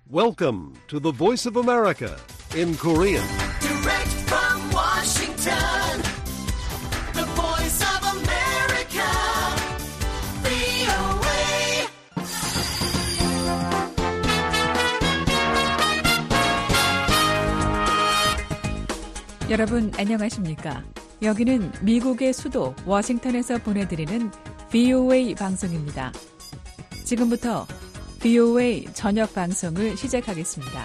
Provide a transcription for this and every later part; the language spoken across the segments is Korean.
Welcome to the Voice of America in Korean. Direct from Washington, the Voice of America, VOA. 여러분 안녕하십니까? 여기는 미국의 수도 워싱턴에서 보내드리는 VOA 방송입니다. 지금부터 VOA 저녁 방송을 시작하겠습니다.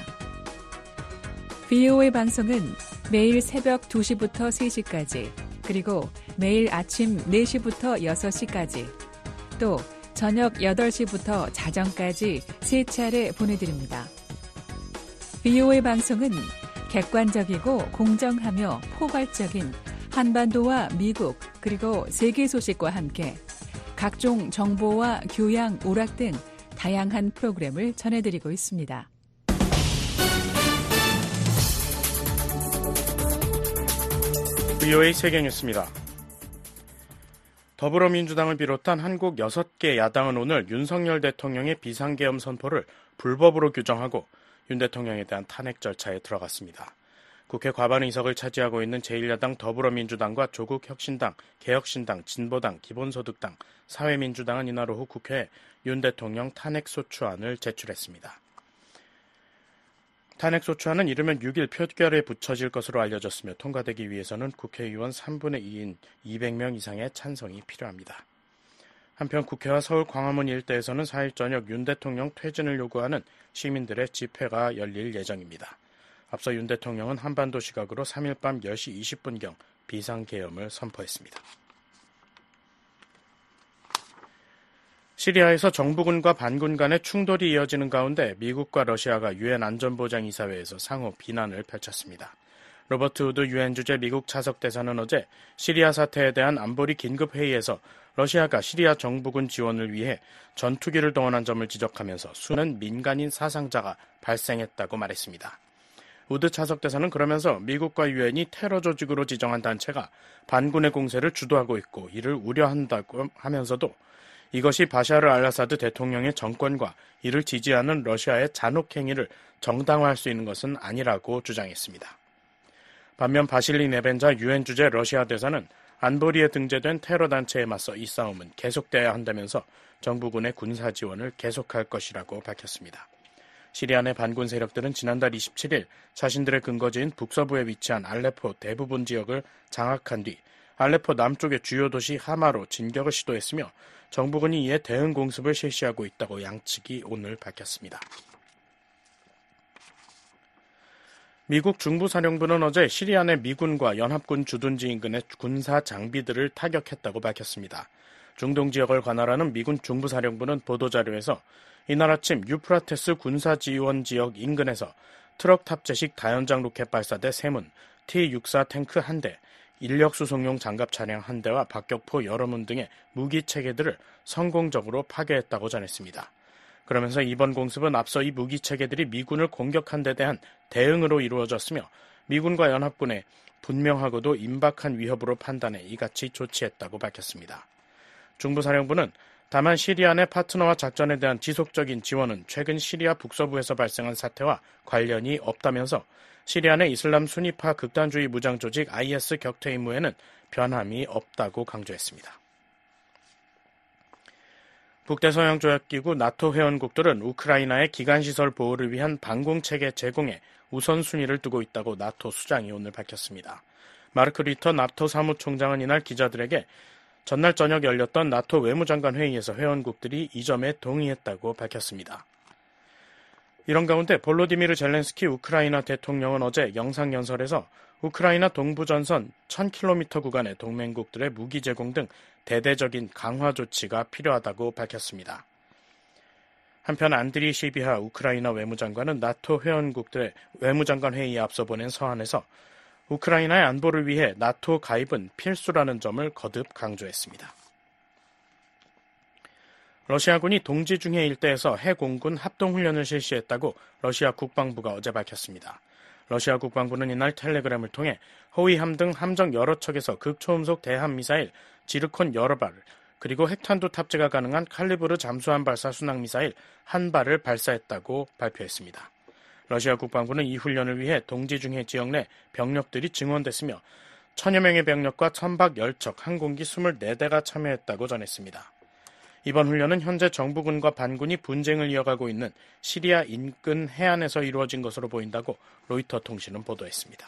VOA 방송은 매일 새벽 2시부터 3시까지, 그리고 매일 아침 4시부터 6시까지, 또 저녁 8시부터 자정까지 3차례 보내드립니다. VOA 방송은 객관적이고 공정하며 포괄적인 한반도와 미국 그리고 세계 소식과 함께 각종 정보와 교양, 오락 등 다양한 프로그램을 전해드리고 있습니다. VOA 세계뉴스입니다. 더불어민주당을 비롯한 한국 6개 야당은 오늘 윤석열 대통령의 비상계엄 선포를 불법으로 규정하고 윤 대통령에 대한 탄핵 절차에 들어갔습니다. 국회 과반 의석을 차지하고 있는 제1야당 더불어민주당과 조국혁신당, 개혁신당, 진보당, 기본소득당, 사회민주당은 이날 오후 국회에 윤 대통령 탄핵소추안을 제출했습니다. 탄핵소추안은 이르면 6일 표결에 붙여질 것으로 알려졌으며 통과되기 위해서는 국회의원 3분의 2인 200명 이상의 찬성이 필요합니다. 한편 국회와 서울 광화문 일대에서는 4일 저녁 윤 대통령 퇴진을 요구하는 시민들의 집회가 열릴 예정입니다. 앞서 윤 대통령은 한반도 시각으로 3일 밤 10시 20분경 비상계엄을 선포했습니다. 시리아에서 정부군과 반군 간의 충돌이 이어지는 가운데 미국과 러시아가 유엔 안전보장이사회에서 상호 비난을 펼쳤습니다. 로버트 우드 유엔 주재 미국 차석대사는 어제 시리아 사태에 대한 안보리 긴급회의에서 러시아가 시리아 정부군 지원을 위해 전투기를 동원한 점을 지적하면서 수많은 민간인 사상자가 발생했다고 말했습니다. 우드 차석대사는 그러면서 미국과 유엔이 테러 조직으로 지정한 단체가 반군의 공세를 주도하고 있고 이를 우려한다고 하면서도 이것이 바샤르 알아사드 대통령의 정권과 이를 지지하는 러시아의 잔혹 행위를 정당화할 수 있는 것은 아니라고 주장했습니다. 반면 바실리 네벤자 유엔 주재 러시아 대사는 안보리에 등재된 테러 단체에 맞서 이 싸움은 계속돼야 한다면서 정부군의 군사 지원을 계속할 것이라고 밝혔습니다. 시리아 내 반군 세력들은 지난달 27일 자신들의 근거지인 북서부에 위치한 알레포 대부분 지역을 장악한 뒤 알레포 남쪽의 주요 도시 하마로 진격을 시도했으며 정부군이 이에 대응 공습을 실시하고 있다고 양측이 오늘 밝혔습니다. 미국 중부사령부는 어제 시리아 내 미군과 연합군 주둔지 인근의 군사 장비들을 타격했다고 밝혔습니다. 중동 지역을 관할하는 미군 중부사령부는 보도자료에서 이날 아침 유프라테스 군사지원 지역 인근에서 트럭 탑재식 다연장 로켓 발사대 3문, T-64 탱크 1대, 인력 수송용 장갑 차량 1대와 박격포 여러 문 등의 무기 체계들을 성공적으로 파괴했다고 전했습니다. 그러면서 이번 공습은 앞서 이 무기 체계들이 미군을 공격한 데 대한 대응으로 이루어졌으며 미군과 연합군의 분명하고도 임박한 위협으로 판단해 이같이 조치했다고 밝혔습니다. 중부사령부는 다만 시리아 내 파트너와 작전에 대한 지속적인 지원은 최근 시리아 북서부에서 발생한 사태와 관련이 없다면서 시리아 내 이슬람 순위파 극단주의 무장 조직 IS 격퇴 임무에는 변함이 없다고 강조했습니다. 북대서양조약기구 나토 회원국들은 우크라이나의 기간시설 보호를 위한 방공체계 제공에 우선순위를 두고 있다고 나토 수장이 오늘 밝혔습니다. 마르크 리터 나토 사무총장은 이날 기자들에게 전날 저녁 열렸던 나토 외무장관 회의에서 회원국들이 이 점에 동의했다고 밝혔습니다. 이런 가운데 볼로디미르 젤렌스키 우크라이나 대통령은 어제 영상연설에서 우크라이나 동부전선 1000km 구간의 동맹국들의 무기 제공 등 대대적인 강화 조치가 필요하다고 밝혔습니다. 한편 안드리 시비하 우크라이나 외무장관은 나토 회원국들의 외무장관 회의에 앞서 보낸 서한에서 우크라이나의 안보를 위해 나토 가입은 필수라는 점을 거듭 강조했습니다. 러시아군이 동지중해 일대에서 해공군 합동훈련을 실시했다고 러시아 국방부가 어제 밝혔습니다. 러시아 국방부는 이날 텔레그램을 통해 호위함 등 함정 여러 척에서 극초음속 대함미사일 지르콘 여러 발, 그리고 핵탄두 탑재가 가능한 칼리브르 잠수함 발사 순항미사일 한 발을 발사했다고 발표했습니다. 러시아 국방부는 이 훈련을 위해 동지 중해 지역 내 병력들이 증원됐으며 1000여 명의 병력과 선박 10척, 항공기 24대가 참여했다고 전했습니다. 이번 훈련은 현재 정부군과 반군이 분쟁을 이어가고 있는 시리아 인근 해안에서 이루어진 것으로 보인다고 로이터 통신은 보도했습니다.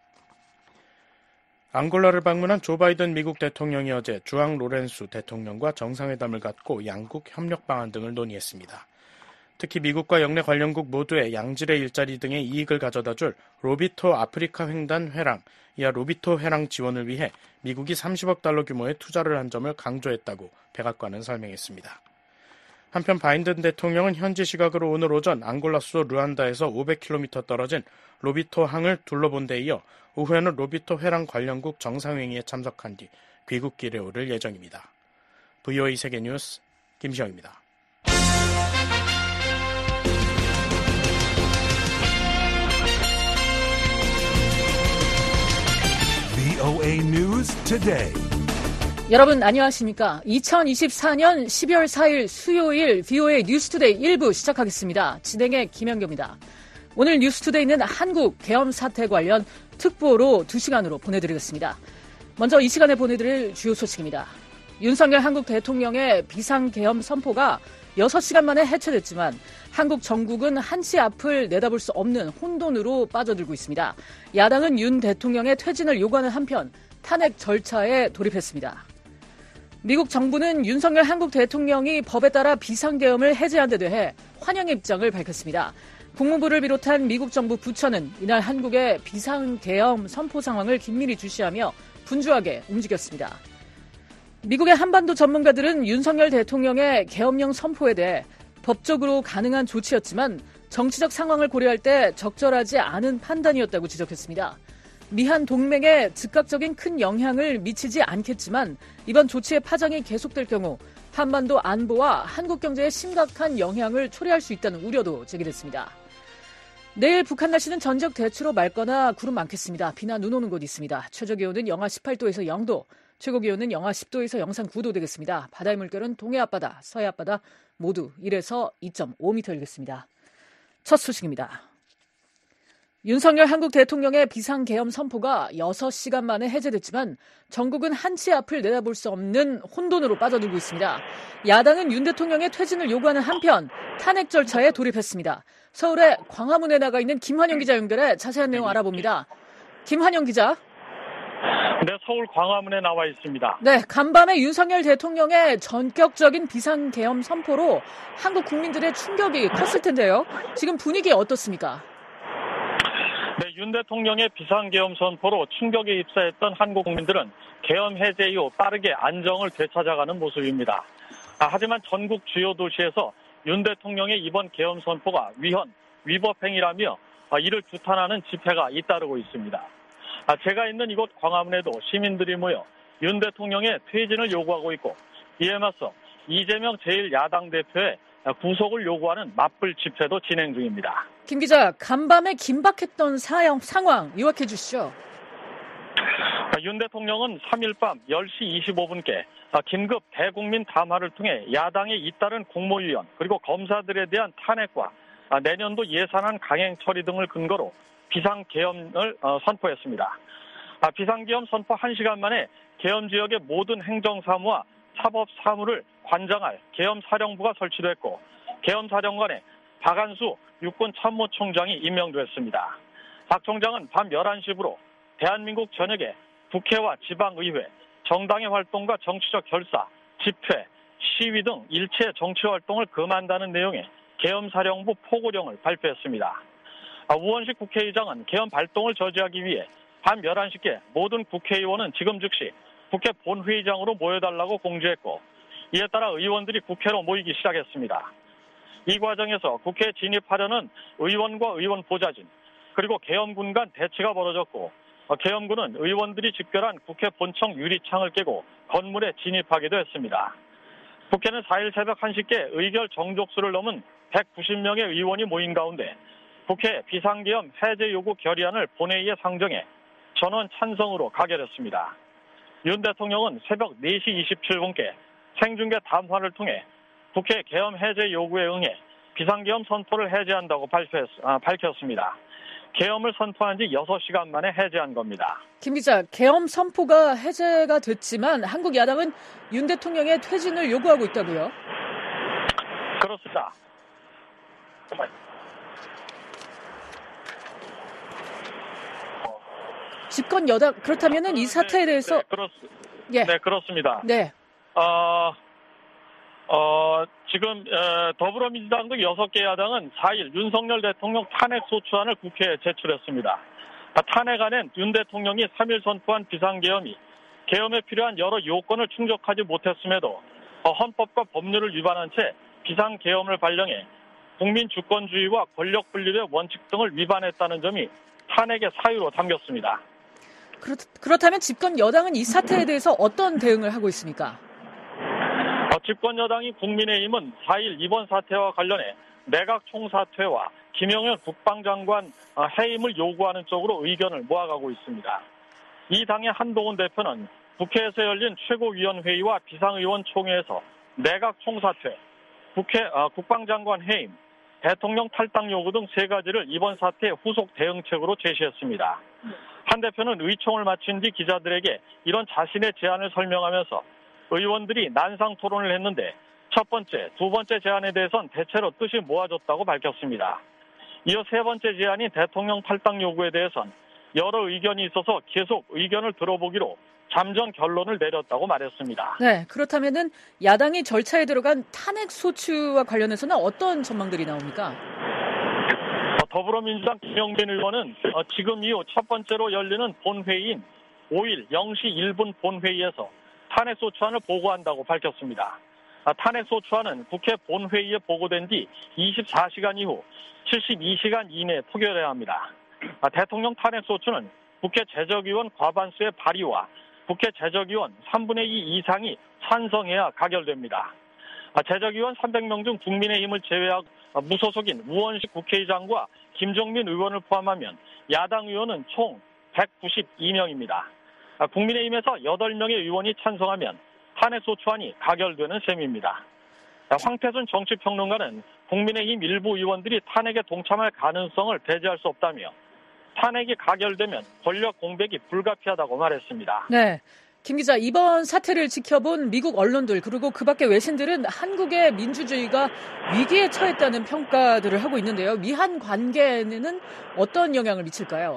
앙골라를 방문한 조 바이든 미국 대통령이 어제 주앙 로렌수 대통령과 정상회담을 갖고 양국 협력 방안 등을 논의했습니다. 특히 미국과 영내 관련국 모두의 양질의 일자리 등의 이익을 가져다줄 로비토 아프리카 횡단 회랑, 이하 로비토 회랑 지원을 위해 미국이 30억 달러 규모의 투자를 한 점을 강조했다고 백악관은 설명했습니다. 한편 바이든 대통령은 현지 시각으로 오늘 오전 앙골라 수도 루안다에서 500km 떨어진 로비토 항을 둘러본 데 이어 오후에는 로비토 회랑 관련국 정상회의에 참석한 뒤 귀국길에 오를 예정입니다. VOA 세계뉴스 김시영입니다. VOA News Today. 여러분 안녕하십니까? 2024년 12월 4일 수요일 VOA 뉴스투데이 1부 시작하겠습니다. 진행의 김현경입니다. 오늘 뉴스투데이는 한국 계엄 사태 관련 특보로 2시간으로 보내드리겠습니다. 먼저 이 시간에 보내드릴 주요 소식입니다. 윤석열 한국 대통령의 비상계엄 선포가 6시간 만에 해체됐지만 한국 정국은 한치 앞을 내다볼 수 없는 혼돈으로 빠져들고 있습니다. 야당은 윤 대통령의 퇴진을 요구하는 한편 탄핵 절차에 돌입했습니다. 미국 정부는 윤석열 한국 대통령이 법에 따라 비상계엄을 해제한 데 대해 환영의 입장을 밝혔습니다. 국무부를 비롯한 미국 정부 부처는 이날 한국의 비상계엄 선포 상황을 긴밀히 주시하며 분주하게 움직였습니다. 미국의 한반도 전문가들은 윤석열 대통령의 계엄령 선포에 대해 법적으로 가능한 조치였지만 정치적 상황을 고려할 때 적절하지 않은 판단이었다고 지적했습니다. 미한 동맹에 즉각적인 큰 영향을 미치지 않겠지만 이번 조치의 파장이 계속될 경우 한반도 안보와 한국 경제에 심각한 영향을 초래할 수 있다는 우려도 제기됐습니다. 내일 북한 날씨는 전적 대추로 맑거나 구름 많겠습니다. 비나 눈 오는 곳 있습니다. 최저기온은 영하 18도에서 0도, 최고기온은 영하 10도에서 영상 9도 되겠습니다. 바다의 물결은 동해 앞바다, 서해 앞바다 모두 1에서 2.5m 일겠습니다. 첫 소식입니다. 윤석열 한국 대통령의 비상계엄 선포가 6시간 만에 해제됐지만 전국은 한치 앞을 내다볼 수 없는 혼돈으로 빠져들고 있습니다. 야당은 윤 대통령의 퇴진을 요구하는 한편 탄핵 절차에 돌입했습니다. 서울의 광화문에 나가 있는 김환영 기자 연결해 자세한 내용 알아봅니다. 김환영 기자. 네, 서울 광화문에 나와 있습니다. 네, 간밤에 윤석열 대통령의 전격적인 비상계엄 선포로 한국 국민들의 충격이 컸을 텐데요. 지금 분위기 어떻습니까? 네, 윤 대통령의 비상계엄 선포로 충격에 입사했던 한국 국민들은 계엄 해제 이후 빠르게 안정을 되찾아가는 모습입니다. 하지만 전국 주요 도시에서 윤 대통령의 이번 계엄 선포가 위헌, 위법행위라며 이를 규탄하는 집회가 잇따르고 있습니다. 제가 있는 이곳 광화문에도 시민들이 모여 윤 대통령의 퇴진을 요구하고 있고 이에 맞서 이재명 제1야당 대표의 구속을 요구하는 맞불 집회도 진행 중입니다. 김 기자, 간밤에 긴박했던 상황 요약해 주시죠. 윤 대통령은 3일 밤 10시 25분께 긴급 대국민 담화를 통해 야당에 잇따른 국무위원 그리고 검사들에 대한 탄핵과 내년도 예산안 강행 처리 등을 근거로 비상계엄을 선포했습니다. 비상계엄 선포 1시간 만에 계엄 지역의 모든 행정사무와 사법사무를 관장할 계엄사령부가 설치됐고 계엄사령관에 박안수 육군참모총장이 임명됐습니다. 박 총장은 밤 11시부로 대한민국 전역에 국회와 지방의회, 정당의 활동과 정치적 결사, 집회, 시위 등 일체 정치활동을 금한다는 내용의 계엄사령부 포고령을 발표했습니다. 우원식 국회의장은 계엄 발동을 저지하기 위해 밤 11시께 모든 국회의원은 지금 즉시 국회 본회의장으로 모여달라고 공지했고 이에 따라 의원들이 국회로 모이기 시작했습니다. 이 과정에서 국회에 진입하려는 의원과 의원 보좌진 그리고 계엄군 간 대치가 벌어졌고 계엄군은 의원들이 집결한 국회 본청 유리창을 깨고 건물에 진입하기도 했습니다. 국회는 4일 새벽 1시께 의결 정족수를 넘은 190명의 의원이 모인 가운데 국회 비상계엄 해제 요구 결의안을 본회의에 상정해 전원 찬성으로 가결했습니다. 윤 대통령은 새벽 4시 27분께 생중계 담화를 통해 국회 계엄 해제 요구에 응해 비상계엄 선포를 해제한다고 밝혔습니다. 계엄을 선포한 지 6시간 만에 해제한 겁니다. 김 기자, 계엄 선포가 해제가 됐지만 한국 야당은 윤 대통령의 퇴진을 요구하고 있다고요? 그렇습니다. 집권 여당, 그렇다면 이 사태에 대해서. 네, 그렇습니다. 네. 지금 더불어민주당도 6개 야당은 4일 윤석열 대통령 탄핵소추안을 국회에 제출했습니다. 탄핵안엔 윤 대통령이 3일 선포한 비상계엄이 계엄에 필요한 여러 요건을 충족하지 못했음에도 헌법과 법률을 위반한 채 비상계엄을 발령해 국민 주권주의와 권력 분립의 원칙 등을 위반했다는 점이 탄핵의 사유로 담겼습니다. 그렇다면 집권 여당은 이 사태에 대해서 어떤 대응을 하고 있습니까? 집권 여당이 국민의힘은 4일 이번 사태와 관련해 내각 총사퇴와 김영현 국방장관 해임을 요구하는 쪽으로 의견을 모아가고 있습니다. 이 당의 한동훈 대표는 국회에서 열린 최고위원회의와 비상의원 총회에서 내각 총사퇴, 국방장관 해임, 대통령 탈당 요구 등 3가지를 이번 사태의 후속 대응책으로 제시했습니다. 한 대표는 의총을 마친 뒤 기자들에게 이런 자신의 제안을 설명하면서 의원들이 난상 토론을 했는데 첫 번째, 두 번째 제안에 대해선 대체로 뜻이 모아졌다고 밝혔습니다. 이어 3번째 제안인 대통령 탈당 요구에 대해선 여러 의견이 있어서 계속 의견을 들어보기로 잠정 결론을 내렸다고 말했습니다. 네, 그렇다면은 야당이 절차에 들어간 탄핵 소추와 관련해서는 어떤 전망들이 나옵니까? 더불어민주당 김영민 의원은 지금 이후 첫 번째로 열리는 본회의인 5일 0시 1분 본회의에서 탄핵소추안을 보고한다고 밝혔습니다. 탄핵소추안은 국회 본회의에 보고된 뒤 24시간 이후 72시간 이내에 표결해야 합니다. 대통령 탄핵소추는 국회 제적의원 과반수의 발의와 국회 제적의원 3분의 2 이상이 찬성해야 가결됩니다. 제적의원 300명 중 국민의힘을 제외하고 무소속인 우원식 국회의장과 김종민 의원을 포함하면 야당 의원은 총 192명입니다. 국민의힘에서 8명의 의원이 찬성하면 탄핵소추안이 가결되는 셈입니다. 황태순 정치평론가는 국민의힘 일부 의원들이 탄핵에 동참할 가능성을 배제할 수 없다며 탄핵이 가결되면 권력 공백이 불가피하다고 말했습니다. 네, 김 기자, 이번 사태를 지켜본 미국 언론들 그리고 그 밖의 외신들은 한국의 민주주의가 위기에 처했다는 평가들을 하고 있는데요. 미한 관계에는 어떤 영향을 미칠까요?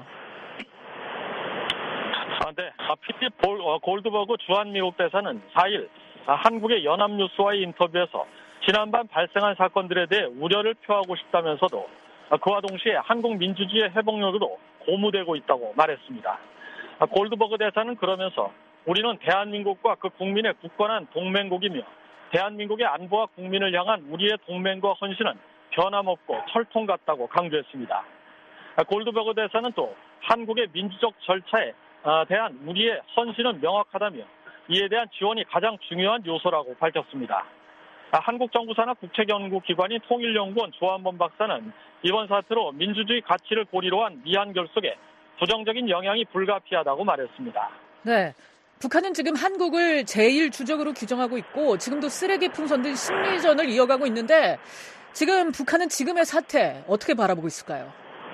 네, 피트 골드버그 주한미국 대사는 4일 한국의 연합뉴스와의 인터뷰에서 지난밤 발생한 사건들에 대해 우려를 표하고 싶다면서도 그와 동시에 한국 민주주의의 회복력으로 고무되고 있다고 말했습니다. 골드버그 대사는 그러면서 우리는 대한민국과 그 국민의 굳건한 동맹국이며 대한민국의 안보와 국민을 향한 우리의 동맹과 헌신은 변함없고 철통 같다고 강조했습니다. 골드버그 대사는 또 한국의 민주적 절차에 대한 우리의 헌신은 명확하다며 이에 대한 지원이 가장 중요한 요소라고 밝혔습니다. 한국 정부 산하 국책연구기관인 통일연구원 조한범 박사는 이번 사태로 민주주의 가치를 고리로 한 미한 결속에 부정적인 영향이 불가피하다고 말했습니다. 네, 북한은 지금 한국을 제1주적으로 규정하고 있고 지금도 쓰레기 풍선들 심리전을 이어가고 있는데 지금 북한은 지금의 사태 어떻게 바라보고 있을까요?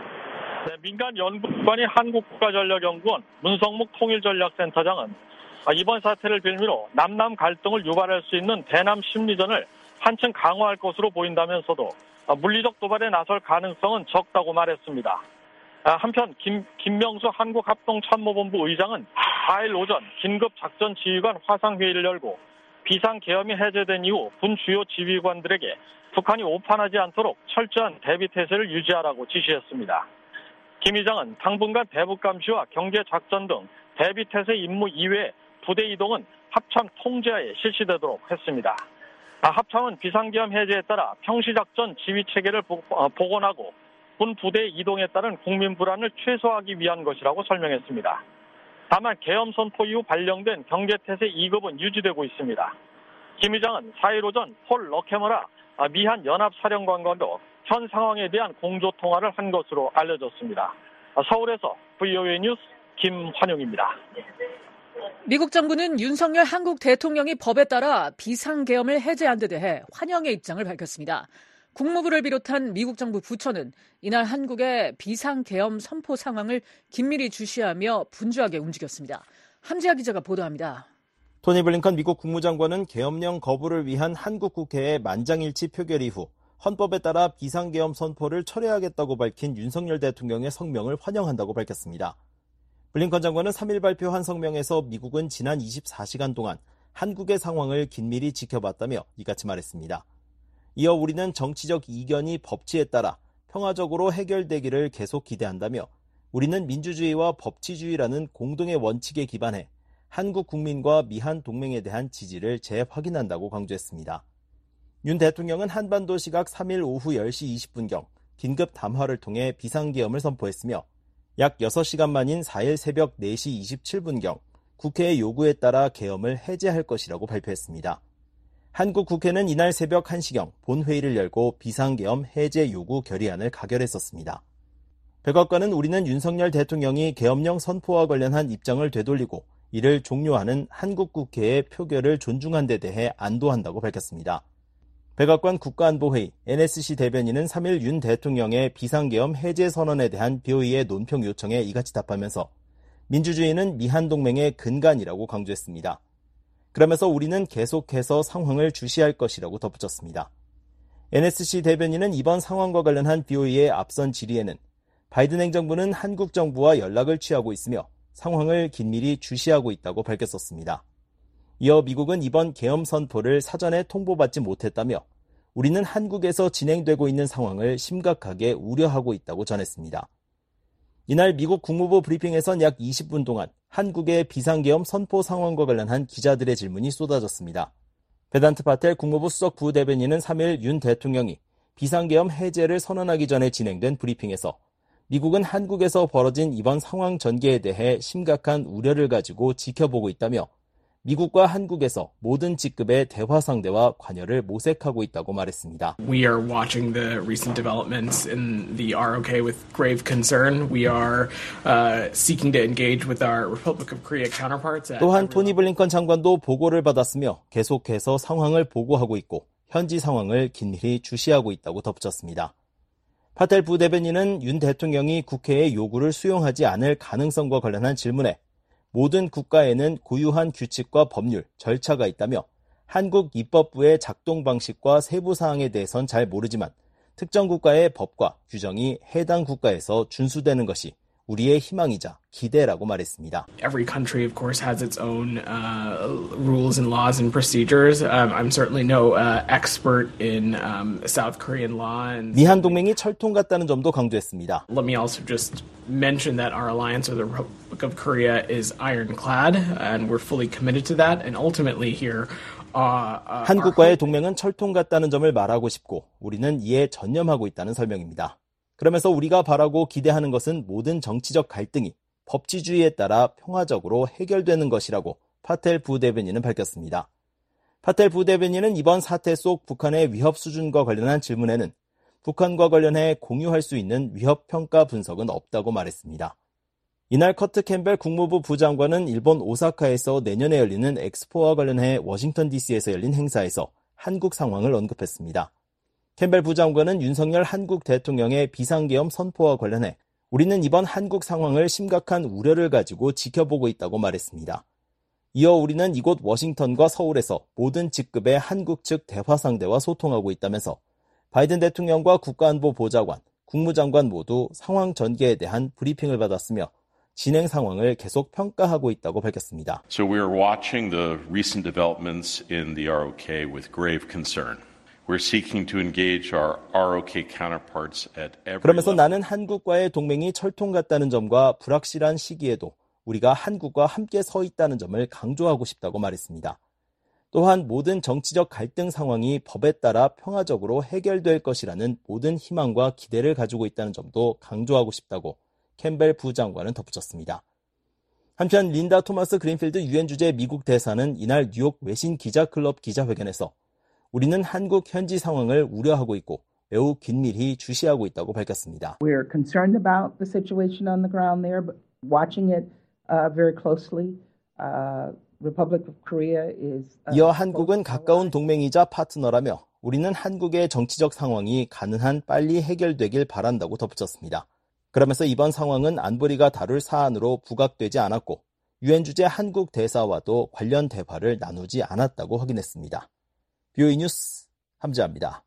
네, 민간 연구기관인 한국국가전략연구원 문성묵 통일전략센터장은 이번 사태를 빌미로 남남 갈등을 유발할 수 있는 대남 심리전을 한층 강화할 것으로 보인다면서도 물리적 도발에 나설 가능성은 적다고 말했습니다. 한편 김명수 한국합동참모본부 의장은 4일 오전 긴급작전지휘관 화상회의를 열고 비상계엄이 해제된 이후 군 주요 지휘관들에게 북한이 오판하지 않도록 철저한 대비태세를 유지하라고 지시했습니다. 김 의장은 당분간 대북감시와 경제작전 등 대비태세 임무 이외에 부대 이동은 합참 통제하에 실시되도록 했습니다. 합참은 비상계엄 해제에 따라 평시작전 지휘체계를 복원하고 군 부대 이동에 따른 국민 불안을 최소화하기 위한 것이라고 설명했습니다. 다만 계엄 선포 이후 발령된 경계태세 2급은 유지되고 있습니다. 김 의장은 4일 오전 폴 러케머라 미한 연합사령관과도 현 상황에 대한 공조통화를 한 것으로 알려졌습니다. 서울에서 VOA 뉴스 김환용입니다. 미국 정부는 윤석열 한국 대통령이 법에 따라 비상계엄을 해제한 데 대해 환영의 입장을 밝혔습니다. 국무부를 비롯한 미국 정부 부처는 이날 한국의 비상계엄 선포 상황을 긴밀히 주시하며 분주하게 움직였습니다. 함지아 기자가 보도합니다. 토니 블링컨 미국 국무장관은 계엄령 거부를 위한 한국 국회의 만장일치 표결 이후 헌법에 따라 비상계엄 선포를 철회하겠다고 밝힌 윤석열 대통령의 성명을 환영한다고 밝혔습니다. 블링컨 장관은 3일 발표한 성명에서 미국은 지난 24시간 동안 한국의 상황을 긴밀히 지켜봤다며 이같이 말했습니다. 이어 우리는 정치적 이견이 법치에 따라 평화적으로 해결되기를 계속 기대한다며 우리는 민주주의와 법치주의라는 공동의 원칙에 기반해 한국 국민과 미한 동맹에 대한 지지를 재확인한다고 강조했습니다. 윤 대통령은 한반도 시각 3일 오후 10시 20분경 긴급 담화를 통해 비상계엄을 선포했으며 약 6시간 만인 4일 새벽 4시 27분경 국회의 요구에 따라 계엄을 해제할 것이라고 발표했습니다. 한국 국회는 이날 새벽 1시경 본회의를 열고 비상계엄 해제 요구 결의안을 가결했었습니다. 백악관은 우리는 윤석열 대통령이 계엄령 선포와 관련한 입장을 되돌리고 이를 종료하는 한국 국회의 표결을 존중한 데 대해 안도한다고 밝혔습니다. 백악관 국가안보회의 NSC 대변인은 3일 윤 대통령의 비상계엄 해제 선언에 대한 BOE의 논평 요청에 이같이 답하면서 민주주의는 미한동맹의 근간이라고 강조했습니다. 그러면서 우리는 계속해서 상황을 주시할 것이라고 덧붙였습니다. NSC 대변인은 이번 상황과 관련한 BOE의 앞선 질의에는 바이든 행정부는 한국 정부와 연락을 취하고 있으며 상황을 긴밀히 주시하고 있다고 밝혔었습니다. 이어 미국은 이번 계엄 선포를 사전에 통보받지 못했다며 우리는 한국에서 진행되고 있는 상황을 심각하게 우려하고 있다고 전했습니다. 이날 미국 국무부 브리핑에선 약 20분 동안 한국의 비상계엄 선포 상황과 관련한 기자들의 질문이 쏟아졌습니다. 베단트 파텔 국무부 수석 부대변인은 3일 윤 대통령이 비상계엄 해제를 선언하기 전에 진행된 브리핑에서 미국은 한국에서 벌어진 이번 상황 전개에 대해 심각한 우려를 가지고 지켜보고 있다며 미국과 한국에서 모든 직급의 대화 상대와 관여를 모색하고 있다고 말했습니다. We are watching the recent developments in the ROK with grave concern. We are seeking to engage with our Republic of Korea counterparts. 또한 토니 블링컨 장관도 보고를 받았으며 계속해서 상황을 보고하고 있고 현지 상황을 긴밀히 주시하고 있다고 덧붙였습니다. 파텔 부대변인은 윤 대통령이 국회의 요구를 수용하지 않을 가능성과 관련한 질문에 모든 국가에는 고유한 규칙과 법률, 절차가 있다며 한국 입법부의 작동 방식과 세부 사항에 대해선 잘 모르지만 특정 국가의 법과 규정이 해당 국가에서 준수되는 것이 우리의 희망이자 기대라고 말했습니다. Every country, of course, has its own rules and laws and procedures. I'm certainly no expert in South Korean law. 미한 동맹이 철통 같다는 점도 강조했습니다. Let me also just mention that our alliance with the Republic of Korea is ironclad, and we're fully committed to that. And ultimately here, 한국과의 동맹은 철통 같다는 점을 말하고 싶고 우리는 이에 전념하고 있다는 설명입니다. 그러면서 우리가 바라고 기대하는 것은 모든 정치적 갈등이 법치주의에 따라 평화적으로 해결되는 것이라고 파텔 부대변인은 밝혔습니다. 파텔 부대변인은 이번 사태 속 북한의 위협 수준과 관련한 질문에는 북한과 관련해 공유할 수 있는 위협 평가 분석은 없다고 말했습니다. 이날 커트 캠벨 국무부 부장관은 일본 오사카에서 내년에 열리는 엑스포와 관련해 워싱턴 DC에서 열린 행사에서 한국 상황을 언급했습니다. 캠벨 부장관은 윤석열 한국 대통령의 비상계엄 선포와 관련해 우리는 이번 한국 상황을 심각한 우려를 가지고 지켜보고 있다고 말했습니다. 이어 우리는 이곳 워싱턴과 서울에서 모든 직급의 한국 측 대화 상대와 소통하고 있다면서 바이든 대통령과 국가안보보좌관, 국무장관 모두 상황 전개에 대한 브리핑을 받았으며 진행 상황을 계속 평가하고 있다고 밝혔습니다. So we are watching the recent developments in the ROK with grave concern. We're seeking to engage our ROK counterparts at every 그러면서 level. 나는 한국과의 동맹이 철통 같다는 점과 불확실한 시기에도 우리가 한국과 함께 서 있다는 점을 강조하고 싶다고 말했습니다. 또한 모든 정치적 갈등 상황이 법에 따라 평화적으로 해결될 것이라는 모든 희망과 기대를 가지고 있다는 점도 강조하고 싶다고 캠벨 부장관은 덧붙였습니다. 한편 린다 토마스 그린필드 유엔 주재 미국 대사는 이날 뉴욕 외신 기자클럽 기자회견에서 우리는 한국 현지 상황을 우려하고 있고 매우 긴밀히 주시하고 있다고 밝혔습니다. We're concerned about the situation on the ground there, but watching it very closely. Republic of Korea is. 이어 한국은 가까운 동맹이자 파트너라며 우리는 한국의 정치적 상황이 가능한 빨리 해결되길 바란다고 덧붙였습니다. 그러면서 이번 상황은 안보리가 다룰 사안으로 부각되지 않았고 유엔 주재 한국 대사와도 관련 대화를 나누지 않았다고 확인했습니다. BOE 뉴스 함지아입니다.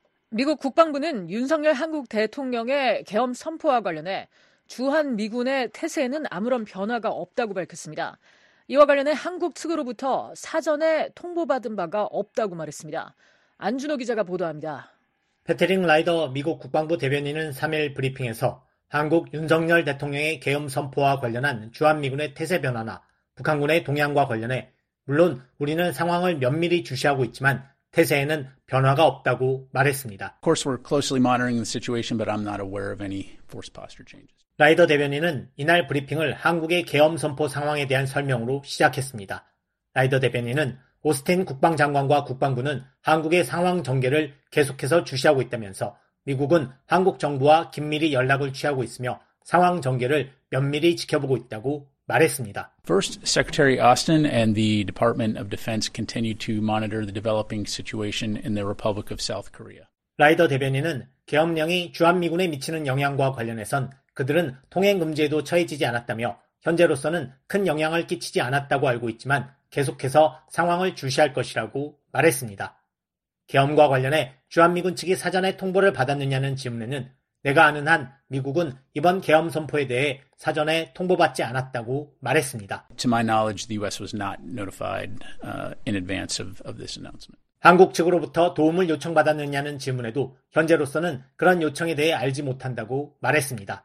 미국 국방부는 윤석열 한국 대통령의 계엄 선포와 관련해 주한 미군의 태세에는 아무런 변화가 없다고 밝혔습니다. 이와 관련해 한국 측으로부터 사전에 통보받은 바가 없다고 말했습니다. 안준호 기자가 보도합니다. 패트릭 라이더 미국 국방부 대변인은 3일 브리핑에서 한국 윤석열 대통령의 계엄 선포와 관련한 주한미군의 태세 변화나 북한군의 동향과 관련해 물론 우리는 상황을 면밀히 주시하고 있지만 태세에는 변화가 없다고 말했습니다. Of course, we're closely monitoring the situation, but I'm not aware of any force posture changes. 라이더 대변인은 이날 브리핑을 한국의 계엄 선포 상황에 대한 설명으로 시작했습니다. 라이더 대변인은 오스틴 국방장관과 국방부는 한국의 상황 전개를 계속해서 주시하고 있다면서 미국은 한국 정부와 긴밀히 연락을 취하고 있으며 상황 전개를 면밀히 지켜보고 있다고 말했습니다. First, Secretary Austin and the Department of Defense continue to monitor the developing situation in the Republic of South Korea. 라이더 대변인은 계엄령이 주한미군에 미치는 영향과 관련해선 그들은 통행 금지에도 처해지지 않았다며 현재로서는 큰 영향을 끼치지 않았다고 알고 있지만 계속해서 상황을 주시할 것이라고 말했습니다. 계엄과 관련해 주한미군 측이 사전에 통보를 받았느냐는 질문에는 내가 아는 한 미국은 이번 계엄 선포에 대해 사전에 통보받지 않았다고 말했습니다. To my knowledge, the U.S. was not notified in advance of this announcement. 한국 측으로부터 도움을 요청받았느냐는 질문에도 현재로서는 그런 요청에 대해 알지 못한다고 말했습니다.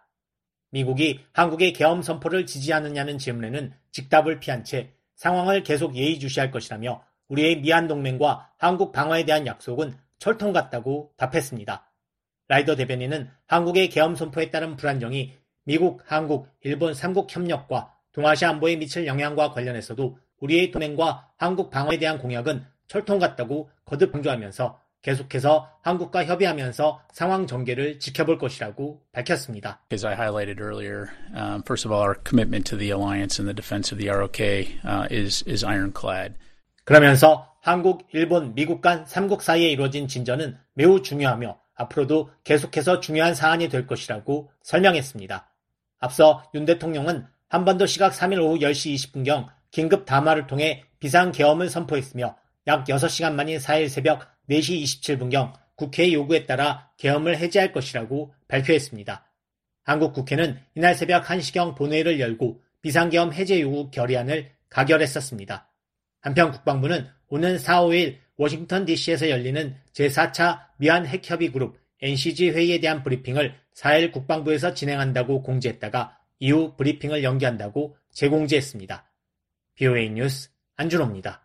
미국이 한국의 계엄 선포를 지지하느냐는 질문에는 직답을 피한 채 상황을 계속 예의주시할 것이라며 우리의 미한 동맹과 한국 방어에 대한 약속은 철통 같다고 답했습니다. 라이더 대변인은 한국의 계엄 선포에 따른 불안정이 미국, 한국, 일본 3국 협력과 동아시아 안보에 미칠 영향과 관련해서도 우리의 동맹과 한국 방어에 대한 공약은 철통 같다고 거듭 강조하면서 계속해서 한국과 협의하면서 상황 전개를 지켜볼 것이라고 밝혔습니다. As I highlighted earlier, first of all, our commitment to the alliance and the defense of the ROK is ironclad. 그러면서 한국, 일본, 미국 간 3국 사이에 이루어진 진전은 매우 중요하며 앞으로도 계속해서 중요한 사안이 될 것이라고 설명했습니다. 앞서 윤 대통령은 한반도 시각 3일 오후 10시 20분경 긴급 담화를 통해 비상계엄을 선포했으며 약 6시간 만인 4일 새벽 4시 27분경 국회의 요구에 따라 계엄을 해제할 것이라고 발표했습니다. 한국 국회는 이날 새벽 1시경 본회의를 열고 비상계엄 해제 요구 결의안을 가결했었습니다. 한편 국방부는 오는 4, 5일 워싱턴 DC에서 열리는 제4차 미한 핵협의그룹 NCG 회의에 대한 브리핑을 4일 국방부에서 진행한다고 공지했다가 이후 브리핑을 연기한다고 재공지했습니다. BOA 뉴스 안준호입니다.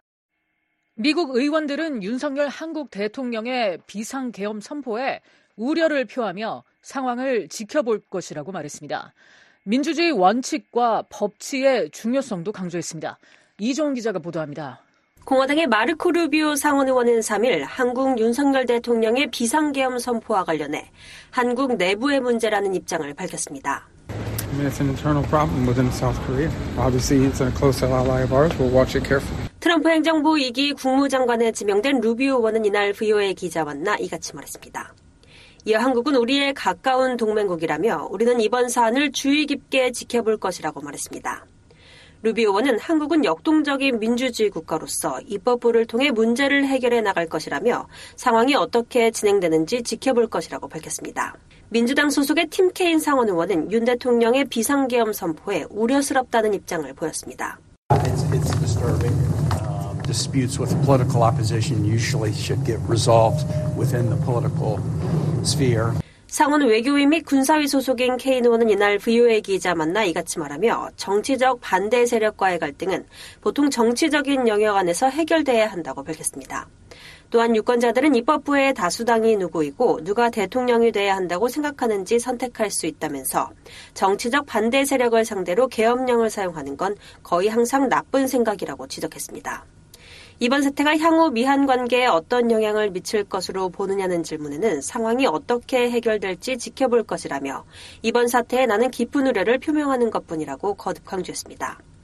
미국 의원들은 윤석열 한국 대통령의 비상계엄 선포에 우려를 표하며 상황을 지켜볼 것이라고 말했습니다. 민주주의 원칙과 법치의 중요성도 강조했습니다. 이종훈 기자가 보도합니다. 공화당의 마르코 루비오 상원 의원은 3일 한국 윤석열 대통령의 비상계엄 선포와 관련해 한국 내부의 문제라는 입장을 밝혔습니다. It's an internal problem within South Korea. Obviously, it's a close ally of ours. We'll watch it carefully. 트럼프 행정부 2기 국무장관에 지명된 루비오 의원은 이날 VOA 기자 만나 이같이 말했습니다. 이어 한국은 우리의 가까운 동맹국이라며 우리는 이번 사안을 주의 깊게 지켜볼 것이라고 말했습니다. 루비오 의원은 한국은 역동적인 민주주의 국가로서 입법부를 통해 문제를 해결해 나갈 것이라며 상황이 어떻게 진행되는지 지켜볼 것이라고 밝혔습니다. 민주당 소속의 팀 케인 상원 의원은 윤 대통령의 비상계엄 선포에 우려스럽다는 입장을 보였습니다. It's disturbing. Disputes with political opposition usually should get resolved within the political sphere. 상원 외교위 및 군사위 소속인 케인 의원은 이날 VOA 기자 만나 이같이 말하며 정치적 반대 세력과의 갈등은 보통 정치적인 영역 안에서 해결돼야 한다고 밝혔습니다. 또한 유권자들은 입법부의 다수당이 누구이고 누가 대통령이 돼야 한다고 생각하는지 선택할 수 있다면서 정치적 반대 세력을 상대로 계엄령을 사용하는 건 거의 항상 나쁜 생각이라고 지적했습니다. 이번 사태가 향후 미한 관계에 어떤 영향을 미칠 것으로 보느냐는 질문에는 상황이 어떻게 해결될지 지켜볼 것이라며 이번 사태에 나는 깊은 우려를 표명하는 것뿐이라고 거듭 강조했습니다.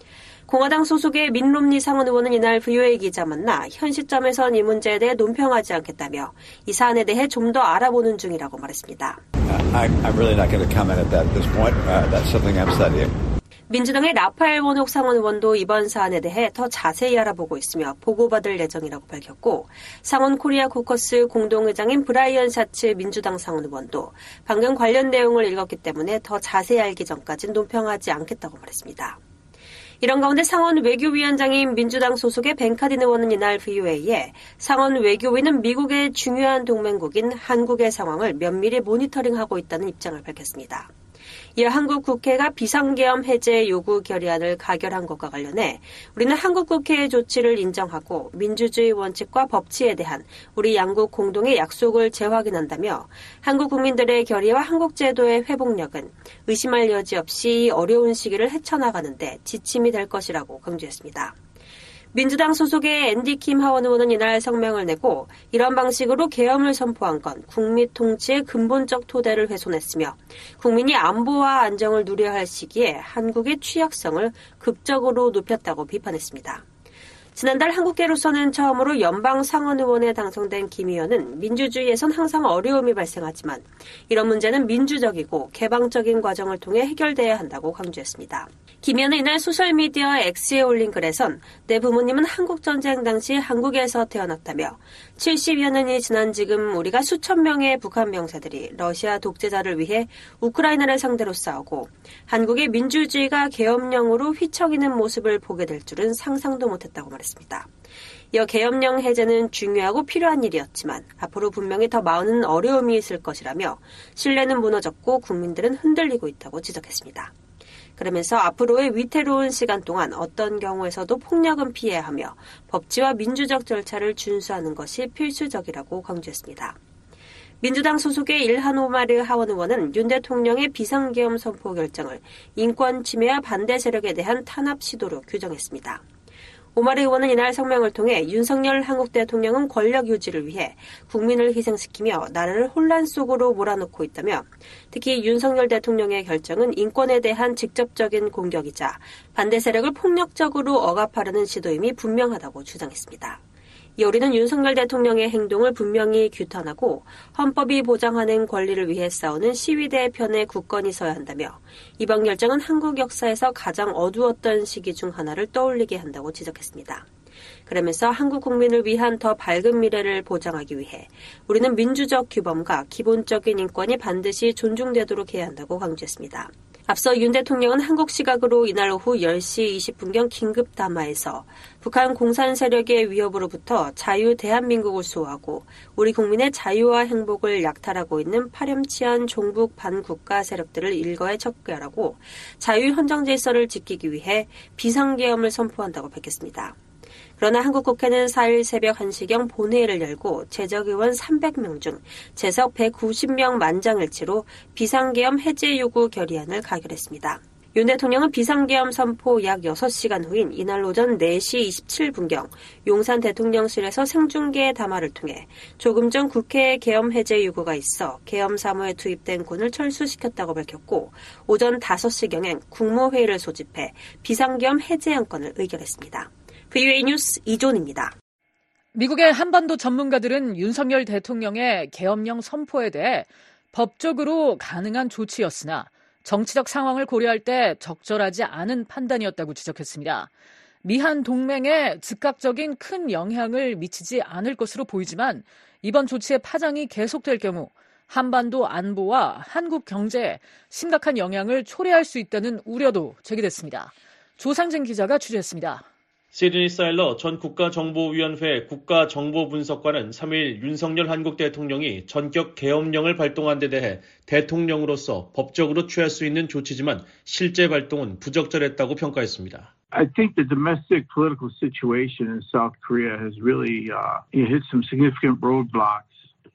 공화당 소속의 민 롬니 상원 의원은 이날 VOA 기자 만나 현 시점에선 이 문제에 대해 논평하지 않겠다며 이 사안에 대해 좀 더 알아보는 중이라고 말했습니다. I'm really not going to comment at this point. That's something I'm studying. 민주당의 라파엘 워녹 상원 의원도 이번 사안에 대해 더 자세히 알아보고 있으며 보고받을 예정이라고 밝혔고 상원 코리아 코커스 공동의장인 브라이언 샤츠 민주당 상원 의원도 방금 관련 내용을 읽었기 때문에 더 자세히 알기 전까진 논평하지 않겠다고 말했습니다. 이런 가운데 상원 외교위원장인 민주당 소속의 벤 카딘 의원은 이날 VOA에 상원 외교위는 미국의 중요한 동맹국인 한국의 상황을 면밀히 모니터링하고 있다는 입장을 밝혔습니다. 이어 한국 국회가 비상계엄 해제 요구 결의안을 가결한 것과 관련해 우리는 한국 국회의 조치를 인정하고 민주주의 원칙과 법치에 대한 우리 양국 공동의 약속을 재확인한다며 한국 국민들의 결의와 한국 제도의 회복력은 의심할 여지 없이 어려운 시기를 헤쳐나가는 데 지침이 될 것이라고 강조했습니다. 민주당 소속의 앤디 킴 하원 의원은 이날 성명을 내고 이런 방식으로 계엄을 선포한 건 국민 통치의 근본적 토대를 훼손했으며 국민이 안보와 안정을 누려야 할 시기에 한국의 취약성을 극적으로 높였다고 비판했습니다. 지난달 한국계로서는 처음으로 연방 상원 의원에 당선된 김 의원은 민주주의에선 항상 어려움이 발생하지만 이런 문제는 민주적이고 개방적인 과정을 통해 해결돼야 한다고 강조했습니다. 김 의원은 이날 소셜미디어 X에 올린 글에선 내 부모님은 한국전쟁 당시 한국에서 태어났다며 70여 년이 지난 지금 우리가 수천 명의 북한 병사들이 러시아 독재자를 위해 우크라이나를 상대로 싸우고 한국의 민주주의가 계엄령으로 휘청이는 모습을 보게 될 줄은 상상도 못했다고 말했습니다. 이어 계엄령 해제는 중요하고 필요한 일이었지만 앞으로 분명히 더 많은 어려움이 있을 것이라며 신뢰는 무너졌고 국민들은 흔들리고 있다고 지적했습니다. 그러면서 앞으로의 위태로운 시간 동안 어떤 경우에서도 폭력은 피해야 하며 법치와 민주적 절차를 준수하는 것이 필수적이라고 강조했습니다. 민주당 소속의 일한 오마르 하원 의원은 윤 대통령의 비상계엄 선포 결정을 인권 침해와 반대 세력에 대한 탄압 시도로 규정했습니다. 오마르 의원은 이날 성명을 통해 윤석열 한국 대통령은 권력 유지를 위해 국민을 희생시키며 나라를 혼란 속으로 몰아넣고 있다며 특히 윤석열 대통령의 결정은 인권에 대한 직접적인 공격이자 반대 세력을 폭력적으로 억압하려는 시도임이 분명하다고 주장했습니다. 이어 우리는 윤석열 대통령의 행동을 분명히 규탄하고 헌법이 보장하는 권리를 위해 싸우는 시위대의 편에 굳건히 서야 한다며 이번 결정은 한국 역사에서 가장 어두웠던 시기 중 하나를 떠올리게 한다고 지적했습니다. 그러면서 한국 국민을 위한 더 밝은 미래를 보장하기 위해 우리는 민주적 규범과 기본적인 인권이 반드시 존중되도록 해야 한다고 강조했습니다. 앞서 윤 대통령은 한국 시각으로 이날 오후 10시 20분경 긴급 담화에서 북한 공산 세력의 위협으로부터 자유 대한민국을 수호하고 우리 국민의 자유와 행복을 약탈하고 있는 파렴치한 종북 반국가 세력들을 일거에 척결하고 자유헌정 질서를 지키기 위해 비상계엄을 선포한다고 밝혔습니다. 그러나 한국 국회는 4일 새벽 1시경 본회의를 열고 재적 의원 300명 중 재석 190명 만장일치로 비상계엄 해제 요구 결의안을 가결했습니다. 윤 대통령은 비상계엄 선포 약 6시간 후인 이날 오전 4시 27분경 용산 대통령실에서 생중계 담화를 통해 조금 전 국회에 계엄 해제 요구가 있어 계엄 사무에 투입된 군을 철수시켰다고 밝혔고 오전 5시경엔 국무회의를 소집해 비상계엄 해제 안건을 의결했습니다. VOA 뉴스 이존입니다. 미국의 한반도 전문가들은 윤석열 대통령의 계엄령 선포에 대해 법적으로 가능한 조치였으나 정치적 상황을 고려할 때 적절하지 않은 판단이었다고 지적했습니다. 미한 동맹에 즉각적인 큰 영향을 미치지 않을 것으로 보이지만 이번 조치의 파장이 계속될 경우 한반도 안보와 한국 경제에 심각한 영향을 초래할 수 있다는 우려도 제기됐습니다. 조상진 기자가 취재했습니다. 시드니 사일러 전 국가정보위원회 국가정보분석관은 3일 윤석열 한국 대통령이 전격 계엄령을 발동한 데 대해 대통령으로서 법적으로 취할 수 있는 조치지만 실제 발동은 부적절했다고 평가했습니다. I think the domestic political situation in South Korea has really hit some significant roadblocks.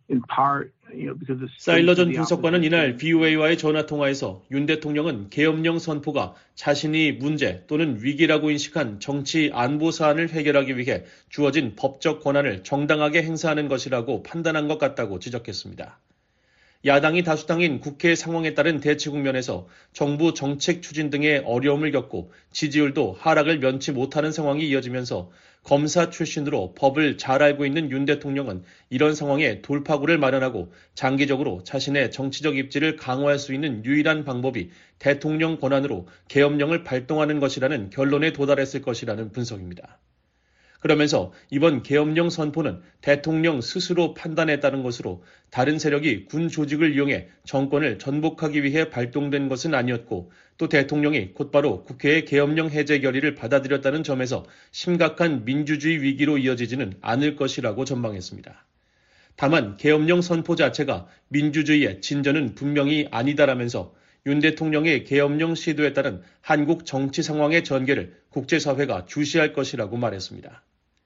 사일러 전 분석관은 이날 VOA와의 전화통화에서 윤 대통령은 계엄령 선포가 자신이 문제 또는 위기라고 인식한 정치 안보 사안을 해결하기 위해 주어진 법적 권한을 정당하게 행사하는 것이라고 판단한 것 같다고 지적했습니다. 야당이 다수당인 국회 상황에 따른 대치 국면에서 정부 정책 추진 등의 어려움을 겪고 지지율도 하락을 면치 못하는 상황이 이어지면서 검사 출신으로 법을 잘 알고 있는 윤 대통령은 이런 상황에 돌파구를 마련하고 장기적으로 자신의 정치적 입지를 강화할 수 있는 유일한 방법이 대통령 권한으로 계엄령을 발동하는 것이라는 결론에 도달했을 것이라는 분석입니다. 그러면서 이번 계엄령 선포는 대통령 스스로 판단에 따른 것으로 다른 세력이 군 조직을 이용해 정권을 전복하기 위해 발동된 것은 아니었고 또 대통령이 곧바로 국회의 계엄령 해제 결의를 받아들였다는 점에서 심각한 민주주의 위기로 이어지지는 않을 것이라고 전망했습니다. 다만 계엄령 선포 자체가 민주주의의 진전은 분명히 아니다라면서 윤 대통령의 계엄령 시도에 따른 한국 정치 상황의 전개를 국제사회가 주시할 것이라고 말했습니다.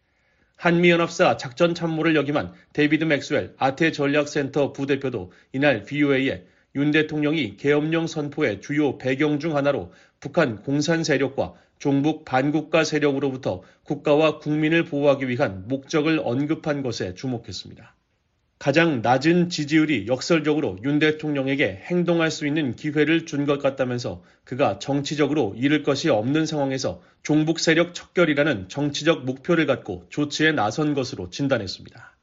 한미연합사 작전참모를 역임한 데이비드 맥스웰 아태전략센터 부대표도 이날 VOA에 윤 대통령이 계엄령 선포의 주요 배경 중 하나로 북한 공산 세력과 종북 반국가 세력으로부터 국가와 국민을 보호하기 위한 목적을 언급한 것에 주목했습니다. 가장 낮은 지지율이 역설적으로 윤 대통령에게 행동할 수 있는 기회를 준 것 같다면서 그가 정치적으로 잃을 것이 없는 상황에서 종북 세력 척결이라는 정치적 목표를 갖고 조치에 나선 것으로 진단했습니다.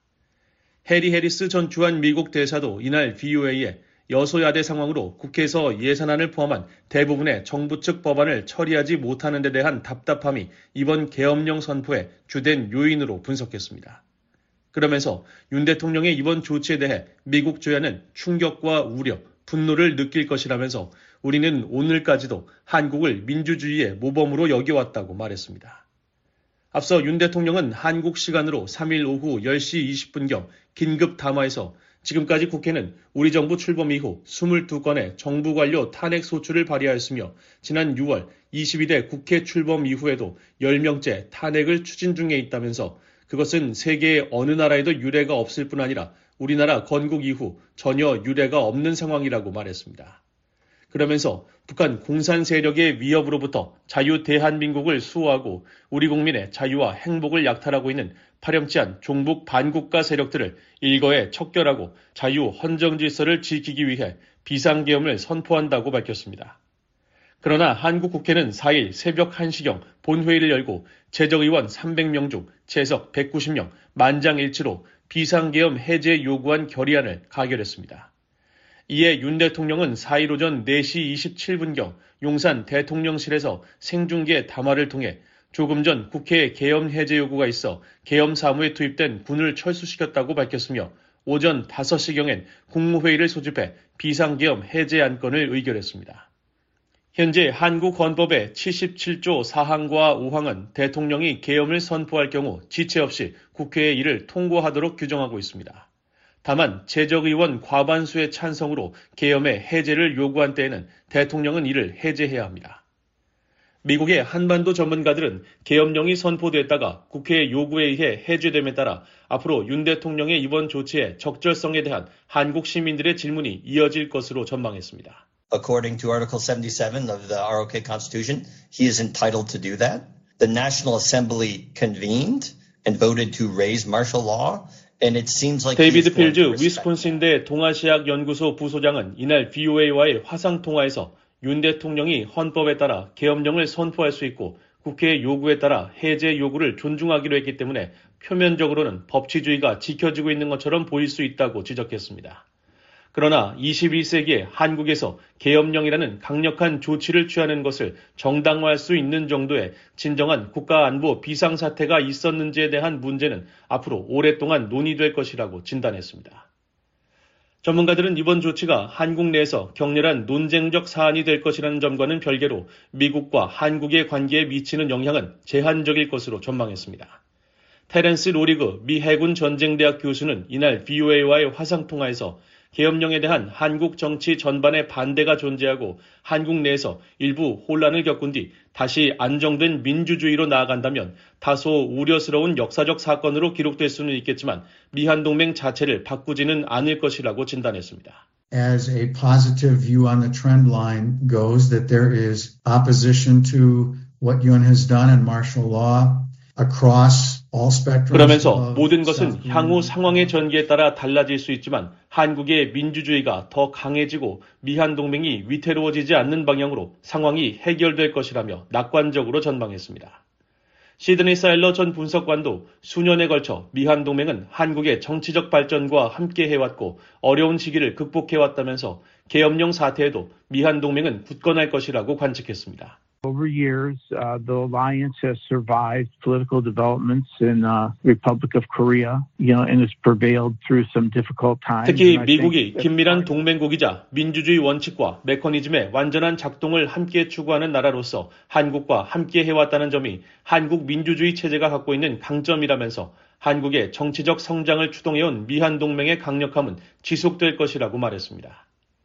해리 해리스 전 주한 미국 대사도 이날 VOA에 여소야대 상황으로 국회에서 예산안을 포함한 대부분의 정부 측 법안을 처리하지 못하는 데 대한 답답함이 이번 계엄령 선포의 주된 요인으로 분석했습니다. 그러면서 윤 대통령의 이번 조치에 대해 미국 조야는 충격과 우려, 분노를 느낄 것이라면서 우리는 오늘까지도 한국을 민주주의의 모범으로 여겨왔다고 말했습니다. 앞서 윤 대통령은 한국 시간으로 3일 오후 10시 20분경 긴급 담화에서 지금까지 국회는 우리 정부 출범 이후 22건의 정부 관료 탄핵 소추를 발의하였으며 지난 6월 22대 국회 출범 이후에도 10명째 탄핵을 추진 중에 있다면서 그것은 세계의 어느 나라에도 유례가 없을 뿐 아니라 우리나라 건국 이후 전혀 유례가 없는 상황이라고 말했습니다. 그러면서 북한 공산 세력의 위협으로부터 자유 대한민국을 수호하고 우리 국민의 자유와 행복을 약탈하고 있는 파렴치한 종북 반국가 세력들을 일거에 척결하고 자유 헌정 질서를 지키기 위해 비상계엄을 선포한다고 밝혔습니다. 그러나 한국 국회는 4일 새벽 1시경 본회의를 열고 재적의원 300명 중 채석 190명, 만장일치로 비상계엄 해제 요구한 결의안을 가결했습니다. 이에 윤 대통령은 4일 오전 4시 27분경 용산 대통령실에서 생중계 담화를 통해 조금 전 국회에 계엄 해제 요구가 있어 계엄 사무에 투입된 군을 철수시켰다고 밝혔으며 오전 5시경엔 국무회의를 소집해 비상계엄 해제 안건을 의결했습니다. 현재 한국 헌법의 77조 4항과 5항은 대통령이 계엄을 선포할 경우 지체 없이 국회에 이를 통과하도록 규정하고 있습니다. 다만 재적의원 과반수의 찬성으로 계엄의 해제를 요구한 때에는 대통령은 이를 해제해야 합니다. 미국의 한반도 전문가들은 계엄령이 선포됐다가 국회의 요구에 의해 해제됨에 따라 앞으로 윤 대통령의 이번 조치의 적절성에 대한 한국 시민들의 질문이 이어질 것으로 전망했습니다. According to Article 77 of the ROK Constitution, he is entitled to do that. The National Assembly convened and voted to raise martial law. 데이비드 필즈 위스콘신대 동아시아학 연구소 부소장은 이날 VOA와의 화상통화에서 윤 대통령이 헌법에 따라 계엄령을 선포할 수 있고 국회의 요구에 따라 해제 요구를 존중하기로 했기 때문에 표면적으로는 법치주의가 지켜지고 있는 것처럼 보일 수 있다고 지적했습니다. 그러나 21세기에 한국에서 계엄령이라는 강력한 조치를 취하는 것을 정당화할 수 있는 정도의 진정한 국가안보 비상사태가 있었는지에 대한 문제는 앞으로 오랫동안 논의될 것이라고 진단했습니다. 전문가들은 이번 조치가 한국 내에서 격렬한 논쟁적 사안이 될 것이라는 점과는 별개로 미국과 한국의 관계에 미치는 영향은 제한적일 것으로 전망했습니다. 테렌스 로리그 미 해군 전쟁대학 교수는 이날 VOA와의 화상통화에서 계엄령에 대한 한국 정치 전반의 반대가 존재하고 한국 내에서 일부 혼란을 겪은 뒤 다시 안정된 민주주의로 나아간다면 다소 우려스러운 역사적 사건으로 기록될 수는 있겠지만 미한동맹 자체를 바꾸지는 않을 것이라고 진단했습니다. As a positive view on the trend line goes that there is opposition to what Yoon has done in martial law across 그러면서 모든 것은 향후 상황의 전개에 따라 달라질 수 있지만 한국의 민주주의가 더 강해지고 미한 동맹이 위태로워지지 않는 방향으로 상황이 해결될 것이라며 낙관적으로 전망했습니다. 시드니 사일러 전 분석관도 수년에 걸쳐 미한 동맹은 한국의 정치적 발전과 함께 해왔고 어려운 시기를 극복해왔다면서 계엄령 사태에도 미한 동맹은 굳건할 것이라고 관측했습니다. Over years, the alliance has survived political developments in the Republic of Korea, and has prevailed through some difficult times. 특히 미국이 긴밀한 동맹국이자 민주주의 원칙과 메커니즘의 완전한 작동을 함께 추구하는 나라로서 한국과 함께 해왔다는 점이 한국 민주주의 체제가 갖고 있는 강점이라면서 한국의 정치적 성장을 추동해온 미한 동맹의 강력함은 지속될 것이라고 말했습니다.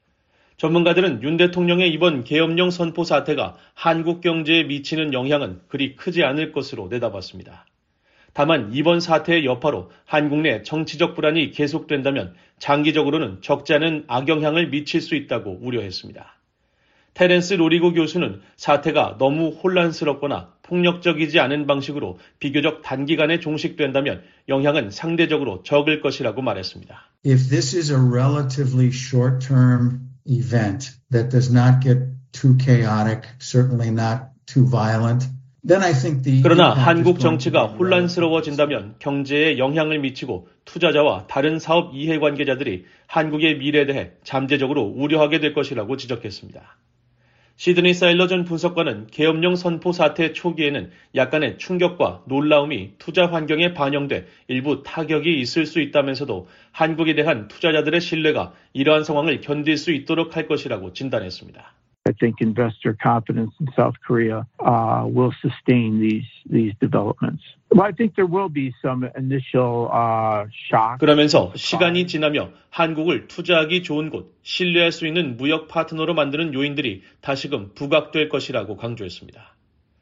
전문가들은 윤 대통령의 이번 계엄령 선포 사태가 한국 경제에 미치는 영향은 그리 크지 않을 것으로 내다봤습니다. 다만 이번 사태의 여파로 한국 내 정치적 불안이 계속된다면 장기적으로는 적지 않은 악영향을 미칠 수 있다고 우려했습니다. 테렌스 로리고 교수는 사태가 너무 혼란스럽거나 폭력적이지 않은 방식으로 비교적 단기간에 종식된다면 영향은 상대적으로 적을 것이라고 말했습니다. If this is a relatively short-term event that does not get too chaotic, certainly not too violent, then I think the 그러나 한국 정치가 혼란스러워진다면 경제에 영향을 미치고 투자자와 다른 사업 이해관계자들이 한국의 미래에 대해 잠재적으로 우려하게 될 것이라고 지적했습니다. 시드니 사일러 전 분석관은 계엄령 선포 사태 초기에는 약간의 충격과 놀라움이 투자 환경에 반영돼 일부 타격이 있을 수 있다면서도 한국에 대한 투자자들의 신뢰가 이러한 상황을 견딜 수 있도록 할 것이라고 진단했습니다. I think investor confidence in South Korea will sustain these developments. Well, I think there will be some initial shock. 그러면서 시간이 지나며 한국을 투자하기 좋은 곳, 신뢰할 수 있는 무역 파트너로 만드는 요인들이 다시금 부각될 것이라고 강조했습니다.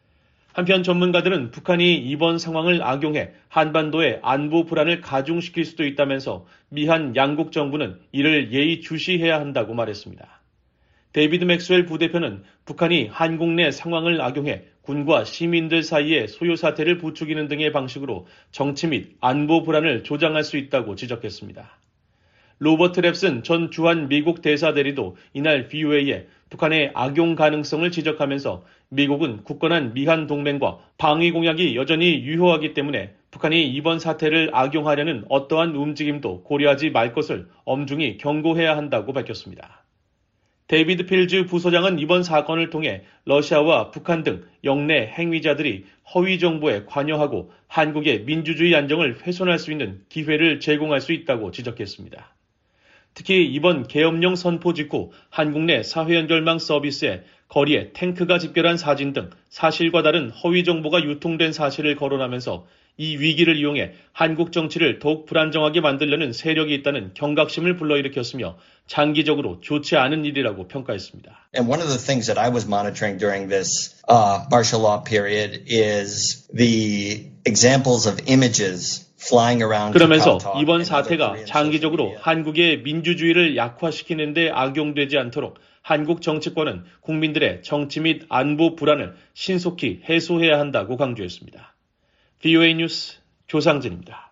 한편 전문가들은 북한이 이번 상황을 악용해 한반도의 안보 불안을 가중시킬 수도 있다면서 미한 양국 정부는 이를 예의주시해야 한다고 말했습니다. 데이비드 맥스웰 부대표는 북한이 한국 내 상황을 악용해 군과 시민들 사이에 소요 사태를 부추기는 등의 방식으로 정치 및 안보 불안을 조장할 수 있다고 지적했습니다. 로버트 랩슨 전 주한 미국 대사 대리도 이날 VOA에 북한의 악용 가능성을 지적하면서 미국은 굳건한 미한 동맹과 방위 공약이 여전히 유효하기 때문에 북한이 이번 사태를 악용하려는 어떠한 움직임도 고려하지 말 것을 엄중히 경고해야 한다고 밝혔습니다. 데이비드 필즈 부소장은 이번 사건을 통해 러시아와 북한 등 영내 행위자들이 허위 정보에 관여하고 한국의 민주주의 안정을 훼손할 수 있는 기회를 제공할 수 있다고 지적했습니다. 특히 이번 계엄령 선포 직후 한국 내 사회연결망 서비스에 거리에 탱크가 집결한 사진 등 사실과 다른 허위 정보가 유통된 사실을 거론하면서 이 위기를 이용해 한국 정치를 더욱 불안정하게 만들려는 세력이 있다는 경각심을 불러일으켰으며 장기적으로 좋지 않은 일이라고 평가했습니다. And one of the things that I was monitoring during this martial law period is the examples of images flying around. 그러면서 이번 사태가 장기적으로 한국의 민주주의를 약화시키는 데 악용되지 않도록 한국 정치권은 국민들의 정치 및 안보 불안을 신속히 해소해야 한다고 강조했습니다. VOA 뉴스 조상진입니다.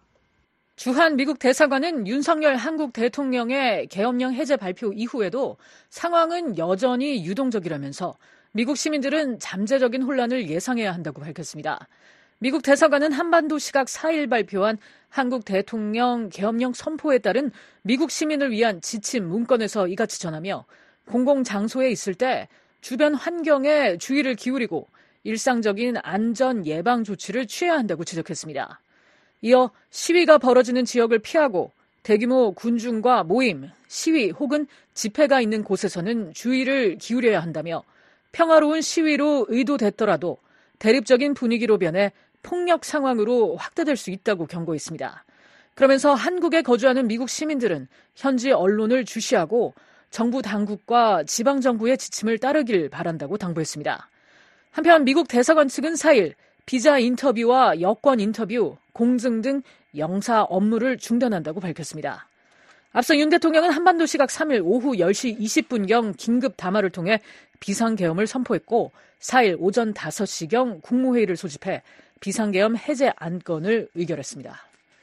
주한 미국 대사관은 윤석열 한국 대통령의 계엄령 해제 발표 이후에도 상황은 여전히 유동적이라면서 미국 시민들은 잠재적인 혼란을 예상해야 한다고 밝혔습니다. 미국 대사관은 한반도 시각 4일 발표한 한국 대통령 계엄령 선포에 따른 미국 시민을 위한 지침 문건에서 이같이 전하며 공공장소에 있을 때 주변 환경에 주의를 기울이고 일상적인 안전 예방 조치를 취해야 한다고 지적했습니다. 이어 시위가 벌어지는 지역을 피하고 대규모 군중과 모임, 시위 혹은 집회가 있는 곳에서는 주의를 기울여야 한다며 평화로운 시위로 의도됐더라도 대립적인 분위기로 변해 폭력 상황으로 확대될 수 있다고 경고했습니다. 그러면서 한국에 거주하는 미국 시민들은 현지 언론을 주시하고 정부 당국과 지방정부의 지침을 따르길 바란다고 당부했습니다. 한편 미국 대사관 측은 4일 비자 인터뷰와 여권 인터뷰, 공증 등 영사 업무를 중단한다고 밝혔습니다. 앞서 윤 대통령은 한반도 시각 3일 오후 10시 20분경 긴급 담화를 통해 비상계엄을 선포했고 4일 오전 5시경 국무회의를 소집해 비상계엄 해제 안건을 의결했습니다.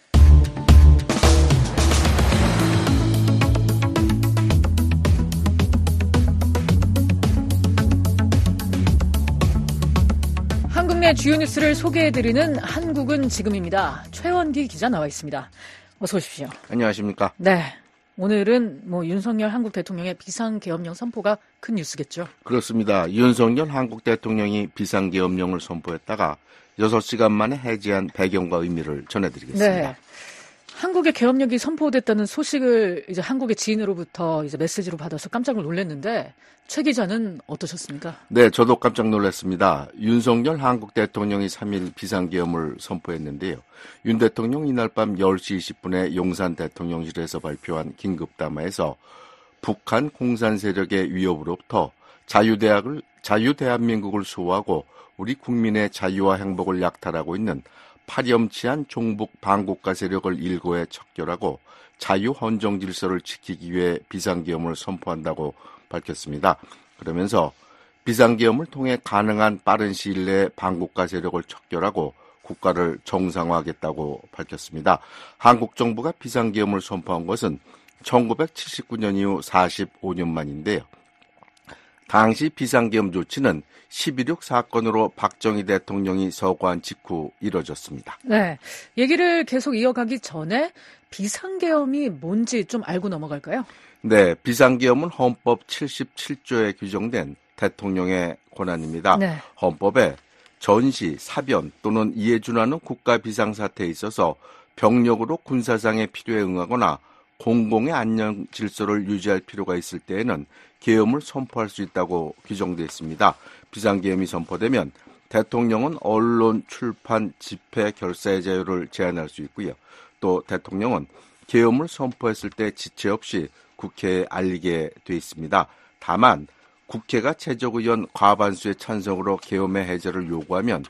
한국 내 주요 뉴스를 소개해드리는 한국은 지금입니다. 최원기 기자 나와 있습니다. 어서 오십시오. 안녕하십니까? 네. 오늘은 윤석열 한국 대통령의 비상계엄령 선포가 큰 뉴스겠죠? 그렇습니다. 윤석열 한국 대통령이 비상계엄령을 선포했다가 6시간 만에 해제한 배경과 의미를 전해드리겠습니다. 네. 한국의 계엄령이 선포됐다는 소식을 이제 한국의 지인으로부터 이제 메시지로 받아서 깜짝 놀랐는데 최 기자는 어떠셨습니까? 네, 저도 깜짝 놀랐습니다. 윤석열 한국 대통령이 3일 비상계엄을 선포했는데요. 윤 대통령 이날 밤 10시 20분에 용산 대통령실에서 발표한 긴급담화에서 북한 공산 세력의 위협으로부터 자유대한민국을 수호하고 우리 국민의 자유와 행복을 약탈하고 있는 파렴치한 종북 반국가 세력을 일고에 척결하고 자유헌정 질서를 지키기 위해 비상계엄을 선포한다고 밝혔습니다. 그러면서 비상계엄을 통해 가능한 빠른 시일 내에 반국가 세력을 척결하고 국가를 정상화하겠다고 밝혔습니다. 한국 정부가 비상계엄을 선포한 것은 1979년 이후 45년 만인데요. 당시 비상계엄 조치는 11.6 사건으로 박정희 대통령이 서거한 직후 이뤄졌습니다. 네, 얘기를 계속 이어가기 전에 비상계엄이 뭔지 좀 알고 넘어갈까요? 네, 비상계엄은 헌법 77조에 규정된 대통령의 권한입니다. 네. 헌법에 전시, 사변 또는 이에 준하는 국가 비상사태에 있어서 병력으로 군사상의 필요에 응하거나 공공의 안녕 질서를 유지할 필요가 있을 때에는 계엄을 선포할 수 있다고 규정되어 있습니다. 비상계엄이 선포되면 대통령은 언론, 출판, 집회, 결사의 자유를 제한할 수 있고요. 또 대통령은 계엄을 선포했을 때 지체 없이 국회에 알리게 돼 있습니다. 다만 국회가 최적의원 과반수의 찬성으로 계엄의 해제를 요구하면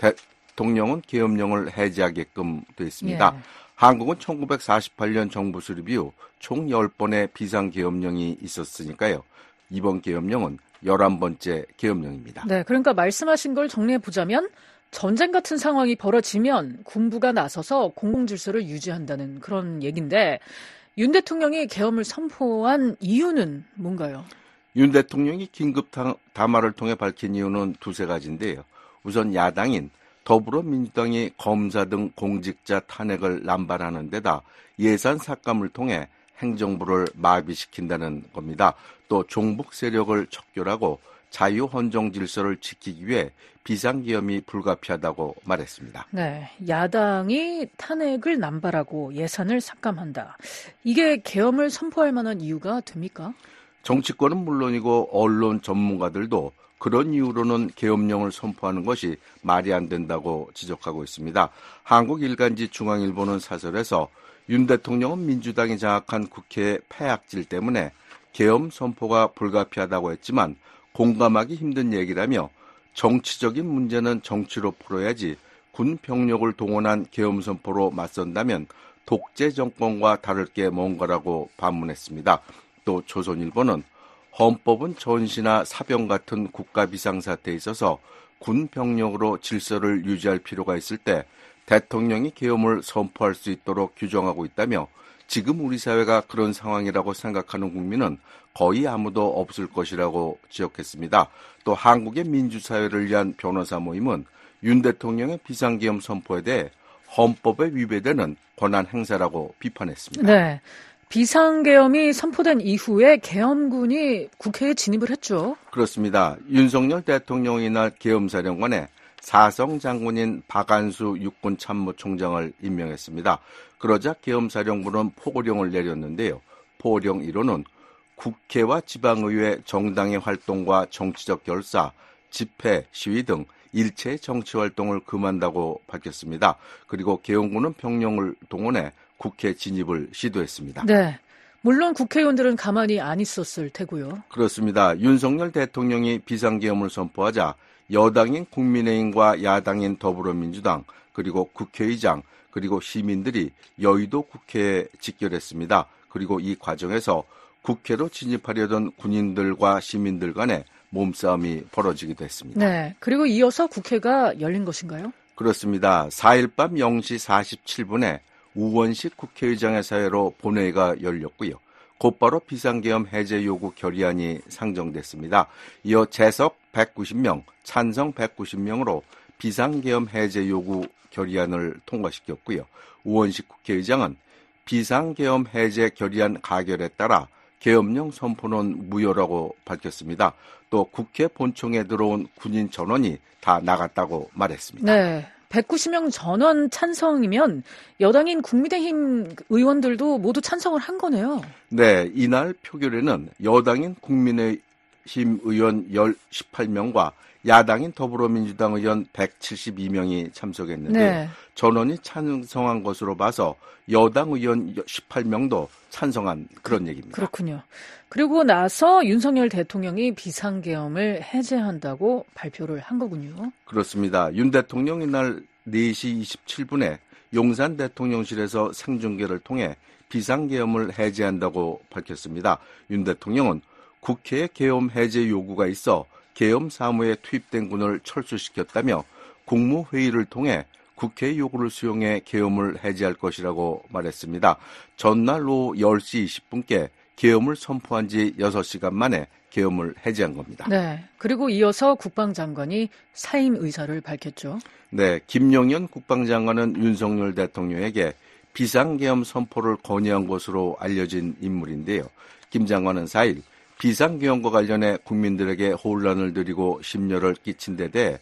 대통령은 계엄령을 해제하게끔 돼 있습니다. 예. 한국은 1948년 정부 수립 이후 총 10번의 비상계엄령이 있었으니까요. 이번 계엄령은 11번째 계엄령입니다. 네, 그러니까 말씀하신 걸 정리해보자면 전쟁 같은 상황이 벌어지면 군부가 나서서 공공질서를 유지한다는 그런 얘기인데 윤 대통령이 계엄을 선포한 이유는 뭔가요? 윤 대통령이 긴급 담화를 통해 밝힌 이유는 두세 가지인데요. 우선 야당인 더불어민주당이 검사 등 공직자 탄핵을 남발하는 데다 예산 삭감을 통해 행정부를 마비시킨다는 겁니다. 또 종북 세력을 척결하고 자유헌정 질서를 지키기 위해 비상계엄이 불가피하다고 말했습니다. 네, 야당이 탄핵을 남발하고 예산을 삭감한다. 이게 계엄을 선포할 만한 이유가 됩니까? 정치권은 물론이고 언론 전문가들도 그런 이유로는 계엄령을 선포하는 것이 말이 안 된다고 지적하고 있습니다. 한국 일간지 중앙일보는 사설에서 윤 대통령은 민주당이 장악한 국회의 패악질 때문에 계엄 선포가 불가피하다고 했지만 공감하기 힘든 얘기라며 정치적인 문제는 정치로 풀어야지 군 병력을 동원한 계엄 선포로 맞선다면 독재 정권과 다를 게 뭔가라고 반문했습니다. 또 조선일보는 헌법은 전시나 사병 같은 국가 비상사태에 있어서 군 병력으로 질서를 유지할 필요가 있을 때 대통령이 계엄을 선포할 수 있도록 규정하고 있다며 지금 우리 사회가 그런 상황이라고 생각하는 국민은 거의 아무도 없을 것이라고 지적했습니다. 또 한국의 민주사회를 위한 변호사 모임은 윤 대통령의 비상계엄 선포에 대해 헌법에 위배되는 권한 행사라고 비판했습니다. 네, 비상계엄이 선포된 이후에 계엄군이 국회에 진입을 했죠. 그렇습니다. 윤석열 대통령이 이날 계엄사령관에 사성 장군인 박안수 육군 참모총장을 임명했습니다. 그러자 계엄사령부는 포고령을 내렸는데요. 포고령 1호는 국회와 지방의회 정당의 활동과 정치적 결사, 집회, 시위 등 일체의 정치활동을 금한다고 밝혔습니다. 그리고 계엄군은 병력을 동원해 국회 진입을 시도했습니다. 네, 물론 국회의원들은 가만히 안 있었을 테고요. 그렇습니다. 윤석열 대통령이 비상계엄을 선포하자 여당인 국민의힘과 야당인 더불어민주당 그리고 국회의장 그리고 시민들이 여의도 국회에 직결했습니다. 그리고 이 과정에서 국회로 진입하려던 군인들과 시민들 간에 몸싸움이 벌어지기도 했습니다. 네, 그리고 이어서 국회가 열린 것인가요? 그렇습니다. 4일 밤 0시 47분에 우원식 국회의장의 사회로 본회의가 열렸고요. 곧바로 비상계엄 해제 요구 결의안이 상정됐습니다. 이어 재석 190명, 찬성 190명으로 비상계엄 해제 요구 결의안을 통과시켰고요. 우원식 국회의장은 비상계엄 해제 결의안 가결에 따라 계엄령 선포는 무효라고 밝혔습니다. 또 국회 본청에 들어온 군인 전원이 다 나갔다고 말했습니다. 네. 190명 전원 찬성이면 여당인 국민의힘 의원들도 모두 찬성을 한 거네요. 네, 이날 표결에는 여당인 국민의힘 의원 18명과 야당인 더불어민주당 의원 172명이 참석했는데 네. 전원이 찬성한 것으로 봐서 여당 의원 18명도 찬성한 그런 얘기입니다. 그렇군요. 그리고 나서 윤석열 대통령이 비상계엄을 해제한다고 발표를 한 거군요. 그렇습니다. 윤 대통령이 날 4시 27분에 용산 대통령실에서 생중계를 통해 비상계엄을 해제한다고 밝혔습니다. 윤 대통령은 국회에 계엄 해제 요구가 있어 계엄 사무에 투입된 군을 철수시켰다며 국무회의를 통해 국회 요구를 수용해 계엄을 해제할 것이라고 말했습니다. 전날 오후 10시 20분께 계엄을 선포한 지 6시간 만에 계엄을 해제한 겁니다. 네. 그리고 이어서 국방장관이 사임 의사를 밝혔죠. 네. 김용현 국방장관은 윤석열 대통령에게 비상계엄 선포를 건의한 것으로 알려진 인물인데요. 김 장관은 4일 비상계엄과 관련해 국민들에게 혼란을 드리고 심려를 끼친 데 대해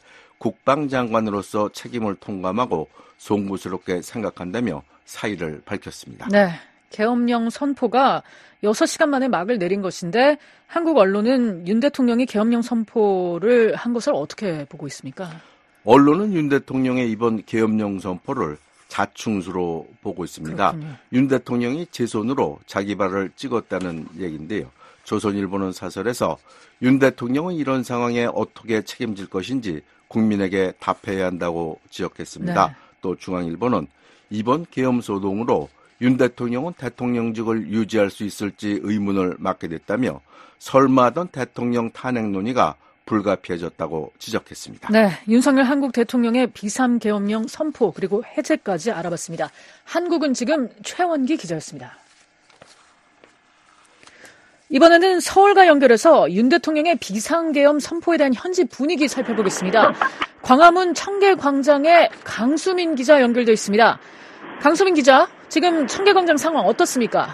국방장관으로서 책임을 통감하고 송구스럽게 생각한다며 사의를 밝혔습니다. 네. 계엄령 선포가 6시간 만에 막을 내린 것인데 한국 언론은 윤 대통령이 계엄령 선포를 한 것을 어떻게 보고 있습니까? 언론은 윤 대통령의 이번 계엄령 선포를 자충수로 보고 있습니다. 그렇군요. 윤 대통령이 제 손으로 자기 발을 찍었다는 얘기인데요. 조선일보는 사설에서 윤 대통령은 이런 상황에 어떻게 책임질 것인지 국민에게 답해야 한다고 지적했습니다. 네. 또 중앙일보는 이번 계엄 소동으로 윤 대통령은 대통령직을 유지할 수 있을지 의문을 맡게 됐다며 설마하던 대통령 탄핵 논의가 불가피해졌다고 지적했습니다. 네, 윤석열 한국 대통령의 비상계엄령 선포 그리고 해제까지 알아봤습니다. 한국은 지금 최원기 기자였습니다. 이번에는 서울과 연결해서 윤 대통령의 비상계엄 선포에 대한 현지 분위기 살펴보겠습니다. 광화문 청계광장에 강수민 기자 연결돼 있습니다. 강수민 기자, 지금 청계광장 상황 어떻습니까?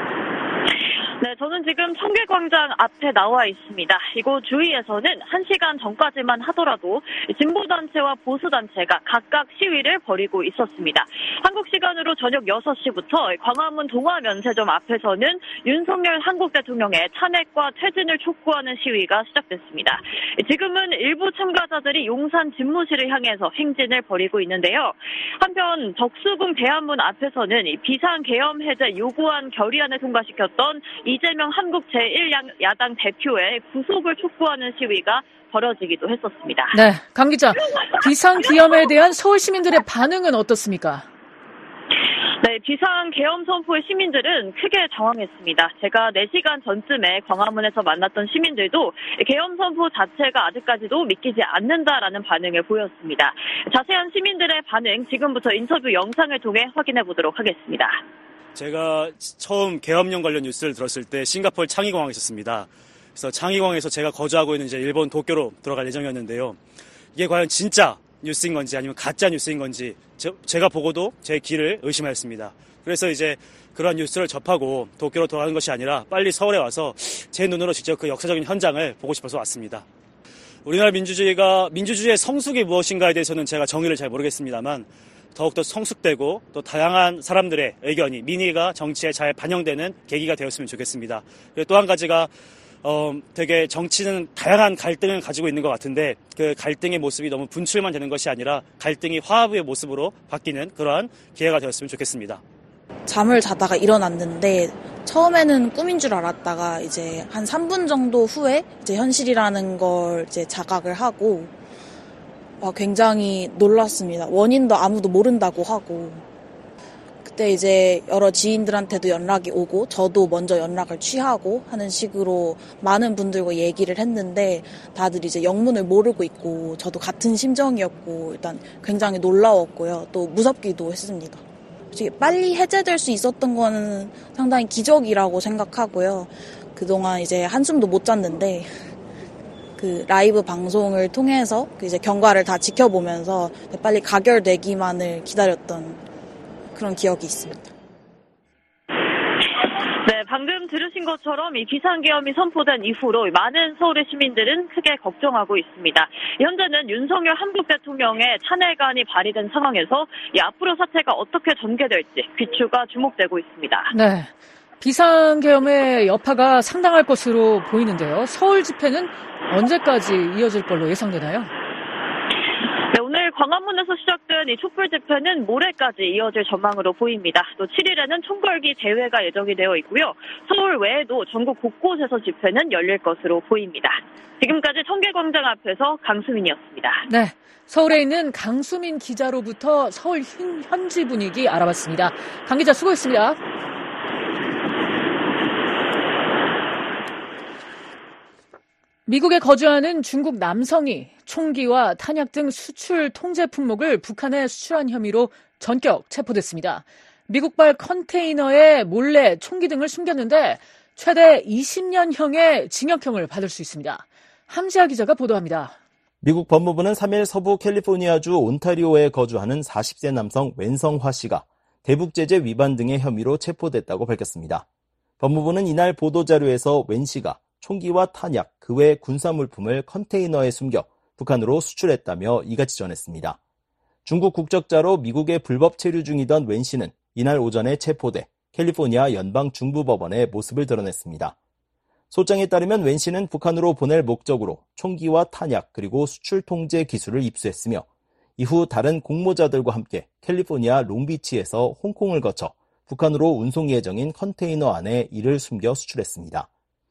네, 저는 지금 청계광장 앞에 나와 있습니다. 이곳 주위에서는 1시간 전까지만 하더라도 진보단체와 보수단체가 각각 시위를 벌이고 있었습니다. 한국 시간으로 저녁 6시부터 광화문 동화면세점 앞에서는 윤석열 한국 대통령의 탄핵과 퇴진을 촉구하는 시위가 시작됐습니다. 지금은 일부 참가자들이 용산 집무실을 향해서 행진을 벌이고 있는데요. 한편 덕수궁 대한문 앞에서는 비상계엄 해제 요구안 결의안을 통과시켰던 이재명 한국 제1야당 대표의 구속을 촉구하는 시위가 벌어지기도 했었습니다. 네, 강 기자, 비상계엄에 대한 서울 시민들의 반응은 어떻습니까? 네, 비상계엄 선포의 시민들은 크게 당황했습니다. 제가 4시간 전쯤에 광화문에서 만났던 시민들도 계엄 선포 자체가 아직까지도 믿기지 않는다라는 반응을 보였습니다. 자세한 시민들의 반응 지금부터 인터뷰 영상을 통해 확인해 보도록 하겠습니다. 제가 처음 계엄령 관련 뉴스를 들었을 때 싱가포르 창의공항에 있었습니다. 그래서 창의공항에서 제가 거주하고 있는 이제 일본 도쿄로 들어갈 예정이었는데요. 이게 과연 진짜 뉴스인 건지 아니면 가짜 뉴스인 건지 제가 보고도 제 귀를 의심하였습니다. 그래서 이제 그런 뉴스를 접하고 도쿄로 돌아가는 것이 아니라 빨리 서울에 와서 제 눈으로 직접 그 역사적인 현장을 보고 싶어서 왔습니다. 우리나라 민주주의의 성숙이 무엇인가에 대해서는 제가 정의를 잘 모르겠습니다만 더욱더 성숙되고 또 다양한 사람들의 의견이 민의가 정치에 잘 반영되는 계기가 되었으면 좋겠습니다. 그리고 또 한 가지가 되게 정치는 다양한 갈등을 가지고 있는 것 같은데 그 갈등의 모습이 너무 분출만 되는 것이 아니라 갈등이 화합의 모습으로 바뀌는 그러한 기회가 되었으면 좋겠습니다. 잠을 자다가 일어났는데 처음에는 꿈인 줄 알았다가 이제 한 3분 정도 후에 이제 현실이라는 걸 이제 자각을 하고 굉장히 놀랐습니다. 원인도 아무도 모른다고 하고 그때 이제 여러 지인들한테도 연락이 오고 저도 먼저 연락을 취하고 하는 식으로 많은 분들과 얘기를 했는데 다들 이제 영문을 모르고 있고 저도 같은 심정이었고 일단 굉장히 놀라웠고요. 또 무섭기도 했습니다. 빨리 해제될 수 있었던 거는 상당히 기적이라고 생각하고요. 그동안 이제 한숨도 못 잤는데 그 라이브 방송을 통해서 이제 경과를 다 지켜보면서 빨리 가결되기만을 기다렸던 그런 기억이 있습니다. 네, 방금 들으신 것처럼 이 비상계엄이 선포된 이후로 많은 서울의 시민들은 크게 걱정하고 있습니다. 현재는 윤석열 한국 대통령의 탄핵안이 발의된 상황에서 이 앞으로 사태가 어떻게 전개될지 귀추가 주목되고 있습니다. 네, 비상계엄의 여파가 상당할 것으로 보이는데요. 서울 집회는 언제까지 이어질 걸로 예상되나요? 네, 오늘 광화문에서 시작된 이 촛불 집회는 모레까지 이어질 전망으로 보입니다. 또 7일에는 총궐기 대회가 예정이 되어 있고요. 서울 외에도 전국 곳곳에서 집회는 열릴 것으로 보입니다. 지금까지 청계광장 앞에서 강수민이었습니다. 네, 서울에 있는 강수민 기자로부터 서울 현지 분위기 알아봤습니다. 강 기자 수고했습니다. 미국에 거주하는 중국 남성이 총기와 탄약 등 수출 통제 품목을 북한에 수출한 혐의로 전격 체포됐습니다. 미국발 컨테이너에 몰래 총기 등을 숨겼는데 최대 20년형의 징역형을 받을 수 있습니다. 함지아 기자가 보도합니다. 미국 법무부는 3일 서부 캘리포니아주 온타리오에 거주하는 40세 남성 웬성화 씨가 대북제재 위반 등의 혐의로 체포됐다고 밝혔습니다. 법무부는 이날 보도자료에서 웬 씨가 총기와 탄약, 그 외 군사물품을 컨테이너에 숨겨 북한으로 수출했다며 이같이 전했습니다. 중국 국적자로 미국에 불법 체류 중이던 웬 씨는 이날 오전에 체포돼 캘리포니아 연방중부법원에 모습을 드러냈습니다. 소장에 따르면 웬 씨는 북한으로 보낼 목적으로 총기와 탄약 그리고 수출 통제 기술을 입수했으며 이후 다른 공모자들과 함께 캘리포니아 롱비치에서 홍콩을 거쳐 북한으로 운송 예정인 컨테이너 안에 이를 숨겨 수출했습니다.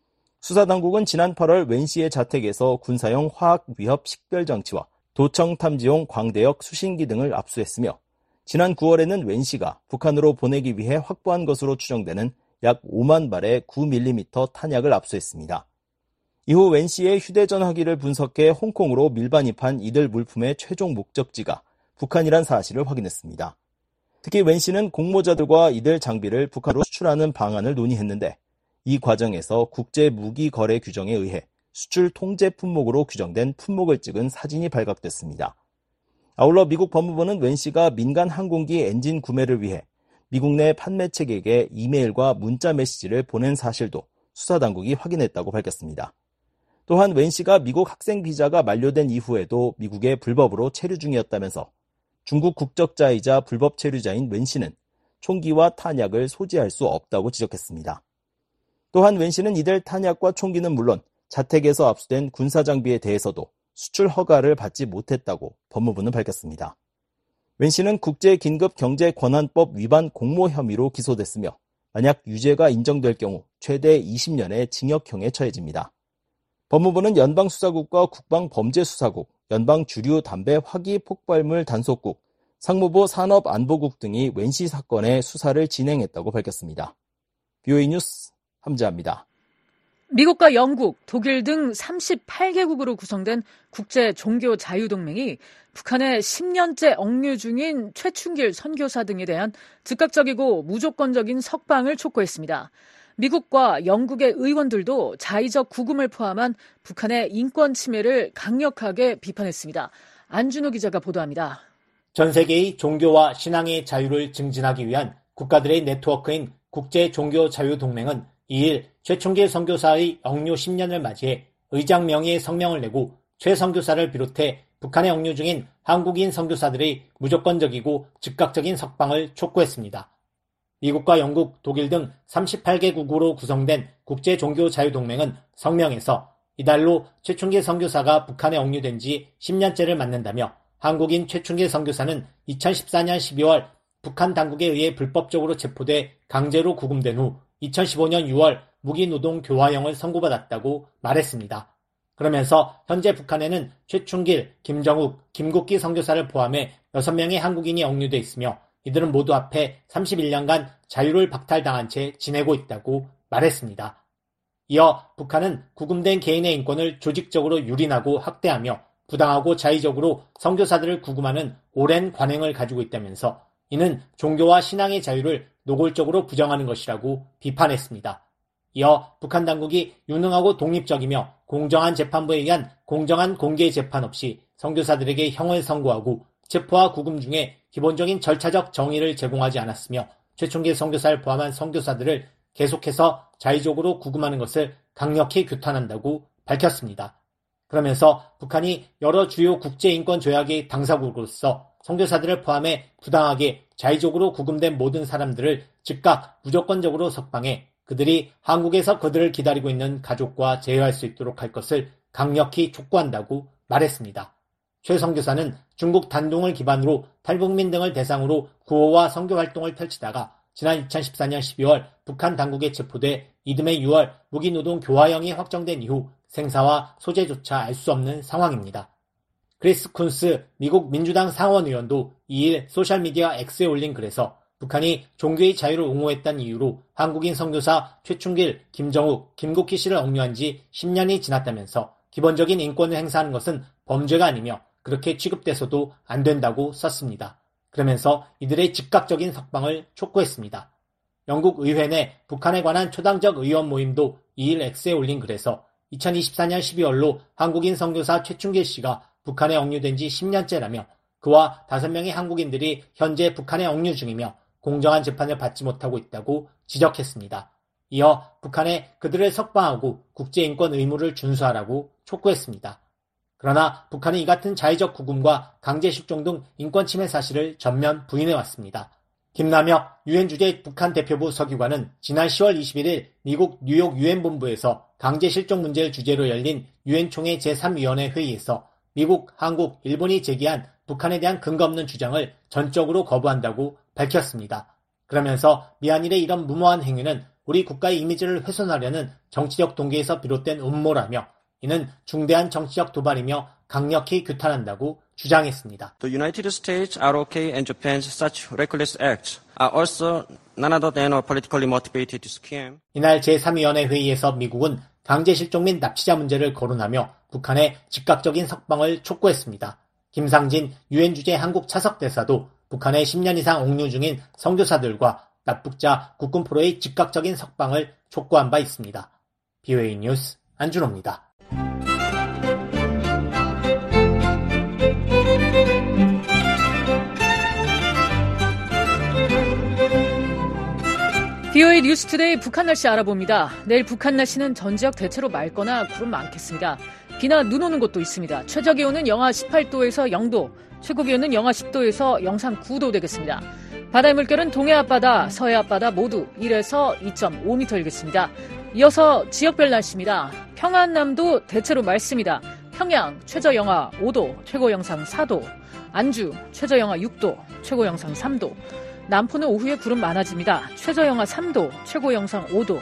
수사당국은 지난 8월 웬 씨의 자택에서 군사용 화학위협 식별장치와 도청 탐지용 광대역 수신기 등을 압수했으며 지난 9월에는 웬 씨가 북한으로 보내기 위해 확보한 것으로 추정되는 약 5만 발의 9mm 탄약을 압수했습니다. 이후 웬 씨의 휴대전화기를 분석해 홍콩으로 밀반입한 이들 물품의 최종 목적지가 북한이란 사실을 확인했습니다. 특히 웬 씨는 공모자들과 이들 장비를 북한으로 수출하는 방안을 논의했는데 이 과정에서 국제무기거래 규정에 의해 수출 통제 품목으로 규정된 품목을 찍은 사진이 발각됐습니다. 아울러 미국 법무부는 웬 씨가 민간 항공기 엔진 구매를 위해 미국 내 판매책에게 이메일과 문자 메시지를 보낸 사실도 수사당국이 확인했다고 밝혔습니다. 또한 웬 씨가 미국 학생 비자가 만료된 이후에도 미국에 불법으로 체류 중이었다면서 중국 국적자이자 불법 체류자인 웬 씨는 총기와 탄약을 소지할 수 없다고 지적했습니다. 또한 웬 씨는 이들 탄약과 총기는 물론 자택에서 압수된 군사장비에 대해서도 수출 허가를 받지 못했다고 법무부는 밝혔습니다. 웬 씨는 국제긴급경제권한법 위반 공모 혐의로 기소됐으며 만약 유죄가 인정될 경우 최대 20년의 징역형에 처해집니다. 법무부는 연방수사국과 국방범죄수사국, 연방주류담배화기폭발물 단속국, 상무부 산업안보국 등이 웬 씨 사건의 수사를 진행했다고 밝혔습니다. BOA 뉴스 함지아입니다. 미국과 영국, 독일 등 38개국으로 구성된 국제종교자유동맹이 북한의 10년째 억류 중인 최충길 선교사 등에 대한 즉각적이고 무조건적인 석방을 촉구했습니다. 미국과 영국의 의원들도 자의적 구금을 포함한 북한의 인권 침해를 강력하게 비판했습니다. 안준호 기자가 보도합니다. 전 세계의 종교와 신앙의 자유를 증진하기 위한 국가들의 네트워크인 국제종교자유동맹은 2일 최충길 선교사의 억류 10년을 맞이해 의장 명의의 성명을 내고 최 선교사를 비롯해 북한에 억류 중인 한국인 선교사들의 무조건적이고 즉각적인 석방을 촉구했습니다. 미국과 영국, 독일 등 38개국으로 구성된 국제종교자유동맹은 성명에서 이달로 최충길 선교사가 북한에 억류된 지 10년째를 맞는다며 한국인 최충길 선교사는 2014년 12월 북한 당국에 의해 불법적으로 체포돼 강제로 구금된 후 2015년 6월 무기노동 교화형을 선고받았다고 말했습니다. 그러면서 현재 북한에는 최충길, 김정욱, 김국기 선교사를 포함해 6명의 한국인이 억류돼 있으며 이들은 모두 앞에 31년간 자유를 박탈당한 채 지내고 있다고 말했습니다. 이어 북한은 구금된 개인의 인권을 조직적으로 유린하고 학대하며 부당하고 자의적으로 선교사들을 구금하는 오랜 관행을 가지고 있다면서 이는 종교와 신앙의 자유를 노골적으로 부정하는 것이라고 비판했습니다. 이어 북한 당국이 유능하고 독립적이며 공정한 재판부에 의한 공정한 공개 재판 없이 선교사들에게 형을 선고하고 체포와 구금 중에 기본적인 절차적 정의를 제공하지 않았으며 최충길 선교사를 포함한 선교사들을 계속해서 자의적으로 구금하는 것을 강력히 규탄한다고 밝혔습니다. 그러면서 북한이 여러 주요 국제인권조약의 당사국으로서 선교사들을 포함해 부당하게 자의적으로 구금된 모든 사람들을 즉각 무조건적으로 석방해 그들이 한국에서 그들을 기다리고 있는 가족과 재회할 수 있도록 할 것을 강력히 촉구한다고 말했습니다. 최 선교사는 중국 단둥을 기반으로 탈북민 등을 대상으로 구호와 선교 활동을 펼치다가 지난 2014년 12월 북한 당국에 체포돼 이듬해 6월 무기노동 교화형이 확정된 이후 생사와 소재조차 알 수 없는 상황입니다. 크리스 쿤스 미국 민주당 상원의원도 2일 소셜미디어 X에 올린 글에서 북한이 종교의 자유를 옹호했다는 이유로 한국인 선교사 최충길, 김정욱, 김국희 씨를 억류한 지 10년이 지났다면서 기본적인 인권을 행사하는 것은 범죄가 아니며 그렇게 취급돼서도 안 된다고 썼습니다. 그러면서 이들의 즉각적인 석방을 촉구했습니다. 영국 의회 내 북한에 관한 초당적 의원 모임도 2일 X에 올린 글에서 2024년 12월로 한국인 선교사 최충길 씨가 북한에 억류된 지 10년째라며 그와 5명의 한국인들이 현재 북한에 억류 중이며 공정한 재판을 받지 못하고 있다고 지적했습니다. 이어 북한에 그들을 석방하고 국제인권 의무를 준수하라고 촉구했습니다. 그러나 북한은 이 같은 자의적 구금과 강제 실종 등 인권 침해 사실을 전면 부인해왔습니다. 김남혁 유엔 주재 북한 대표부 서기관은 지난 10월 21일 미국 뉴욕 유엔 본부에서 강제 실종 문제를 주제로 열린 유엔 총회 제3위원회 회의에서 미국, 한국, 일본이 제기한 북한에 대한 근거 없는 주장을 전적으로 거부한다고 밝혔습니다. 그러면서 미한일의 이런 무모한 행위는 우리 국가의 이미지를 훼손하려는 정치적 동기에서 비롯된 음모라며 이는 중대한 정치적 도발이며 강력히 규탄한다고 주장했습니다. The United States, ROK, and Japan's such reckless acts are also none other than a politically motivated scam. 이날 제3위원회 회의에서 미국은 강제 실종 및 납치자 문제를 거론하며 북한의 즉각적인 석방을 촉구했습니다. 김상진 유엔 주재 한국 차석 대사도 북한의 10년 이상 옥류 중인 선교사들과 납북자 국군 포로의 즉각적인 석방을 촉구한 바 있습니다. BOA 뉴스 안준호입니다. BOA 뉴스투데이 북한 날씨 알아봅니다. 내일 북한 날씨는 전 지역 대체로 맑거나 구름 많겠습니다. 비나 눈 오는 곳도 있습니다. 최저기온은 영하 18도에서 0도, 최고기온은 영하 10도에서 영상 9도 되겠습니다. 바다의 물결은 동해 앞바다, 서해 앞바다 모두 1에서 2.5m이겠습니다. 이어서 지역별 날씨입니다. 평안남도 대체로 맑습니다. 평양 최저 영하 5도, 최고 영상 4도, 안주 최저 영하 6도, 최고 영상 3도, 남포는 오후에 구름 많아집니다. 최저 영하 3도, 최고 영상 5도.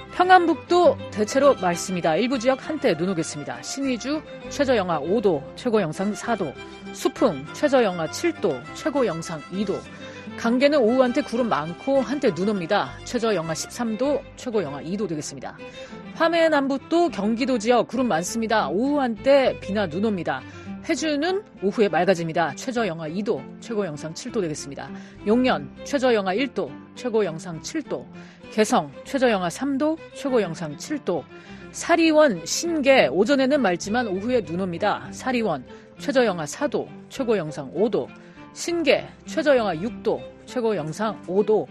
평안북도 대체로 맑습니다. 일부 지역 한때 눈 오겠습니다. 신의주 최저 영하 5도, 최고 영상 4도. 수풍 최저 영하 7도, 최고 영상 2도. 강계는 오후 한때 구름 많고 한때 눈 옵니다. 최저 영하 13도, 최고 영하 2도 되겠습니다. 화매 남북도 경기도 지역 구름 많습니다. 오후 한때 비나 눈 옵니다. 회주는 오후에 맑아집니다. 최저 영하 2도, 최고 영상 7도 되겠습니다. 용연 최저 영하 1도, 최고 영상 7도. 개성 최저 영하 3도, 최고 영상 7도. 사리원, 신계 오전에는 맑지만 오후에 눈 옵니다. 사리원 최저 영하 4도, 최고 영상 5도. 신계 최저 영하 6도, 최고 영상 5도.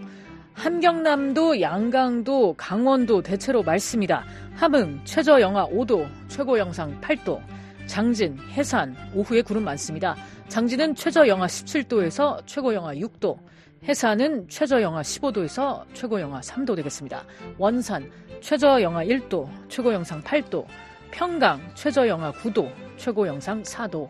함경남도, 양강도, 강원도 대체로 맑습니다. 함흥 최저 영하 5도, 최고 영상 8도. 장진, 해산 오후에 구름 많습니다. 장진은 최저 영하 17도에서 최고 영하 6도. 해산은 최저 영하 15도에서 최고 영하 3도 되겠습니다. 원산 최저 영하 1도, 최고 영상 8도. 평강 최저 영하 9도, 최고 영상 4도.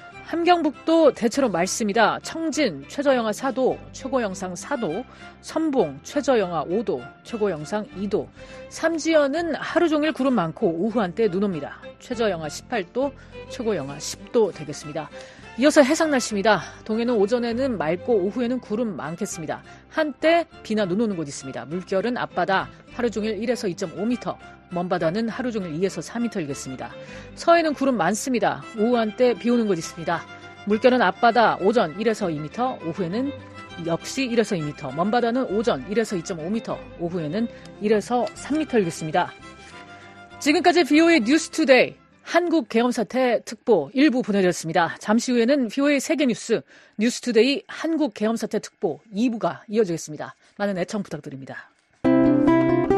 함경북도 대체로 맑습니다. 청진 최저 영하 4도, 최고 영상 4도. 선봉 최저 영하 5도, 최고 영상 2도. 삼지연은 하루 종일 구름 많고 오후 한때 눈 옵니다. 최저 영하 18도, 최고 영하 10도 되겠습니다. 이어서 해상 날씨입니다. 동해는 오전에는 맑고 오후에는 구름 많겠습니다. 한때 비나 눈 오는 곳 있습니다. 물결은 앞바다 하루 종일 1에서 2.5m, 먼바다는 하루 종일 2에서 4m 일겠습니다. 서해는 구름 많습니다. 오후 한때 비 오는 곳 있습니다. 물결은 앞바다 오전 1에서 2m, 오후에는 역시 1에서 2m, 먼바다는 오전 1에서 2.5m, 오후에는 1에서 3m 일겠습니다. 지금까지 VOA 뉴스투데이 한국 계엄 사태 특보 1부 보내드렸습니다. 잠시 후에는 VOA 세계뉴스 뉴스투데이 한국 계엄 사태 특보 2부가 이어지겠습니다. 많은 애청 부탁드립니다.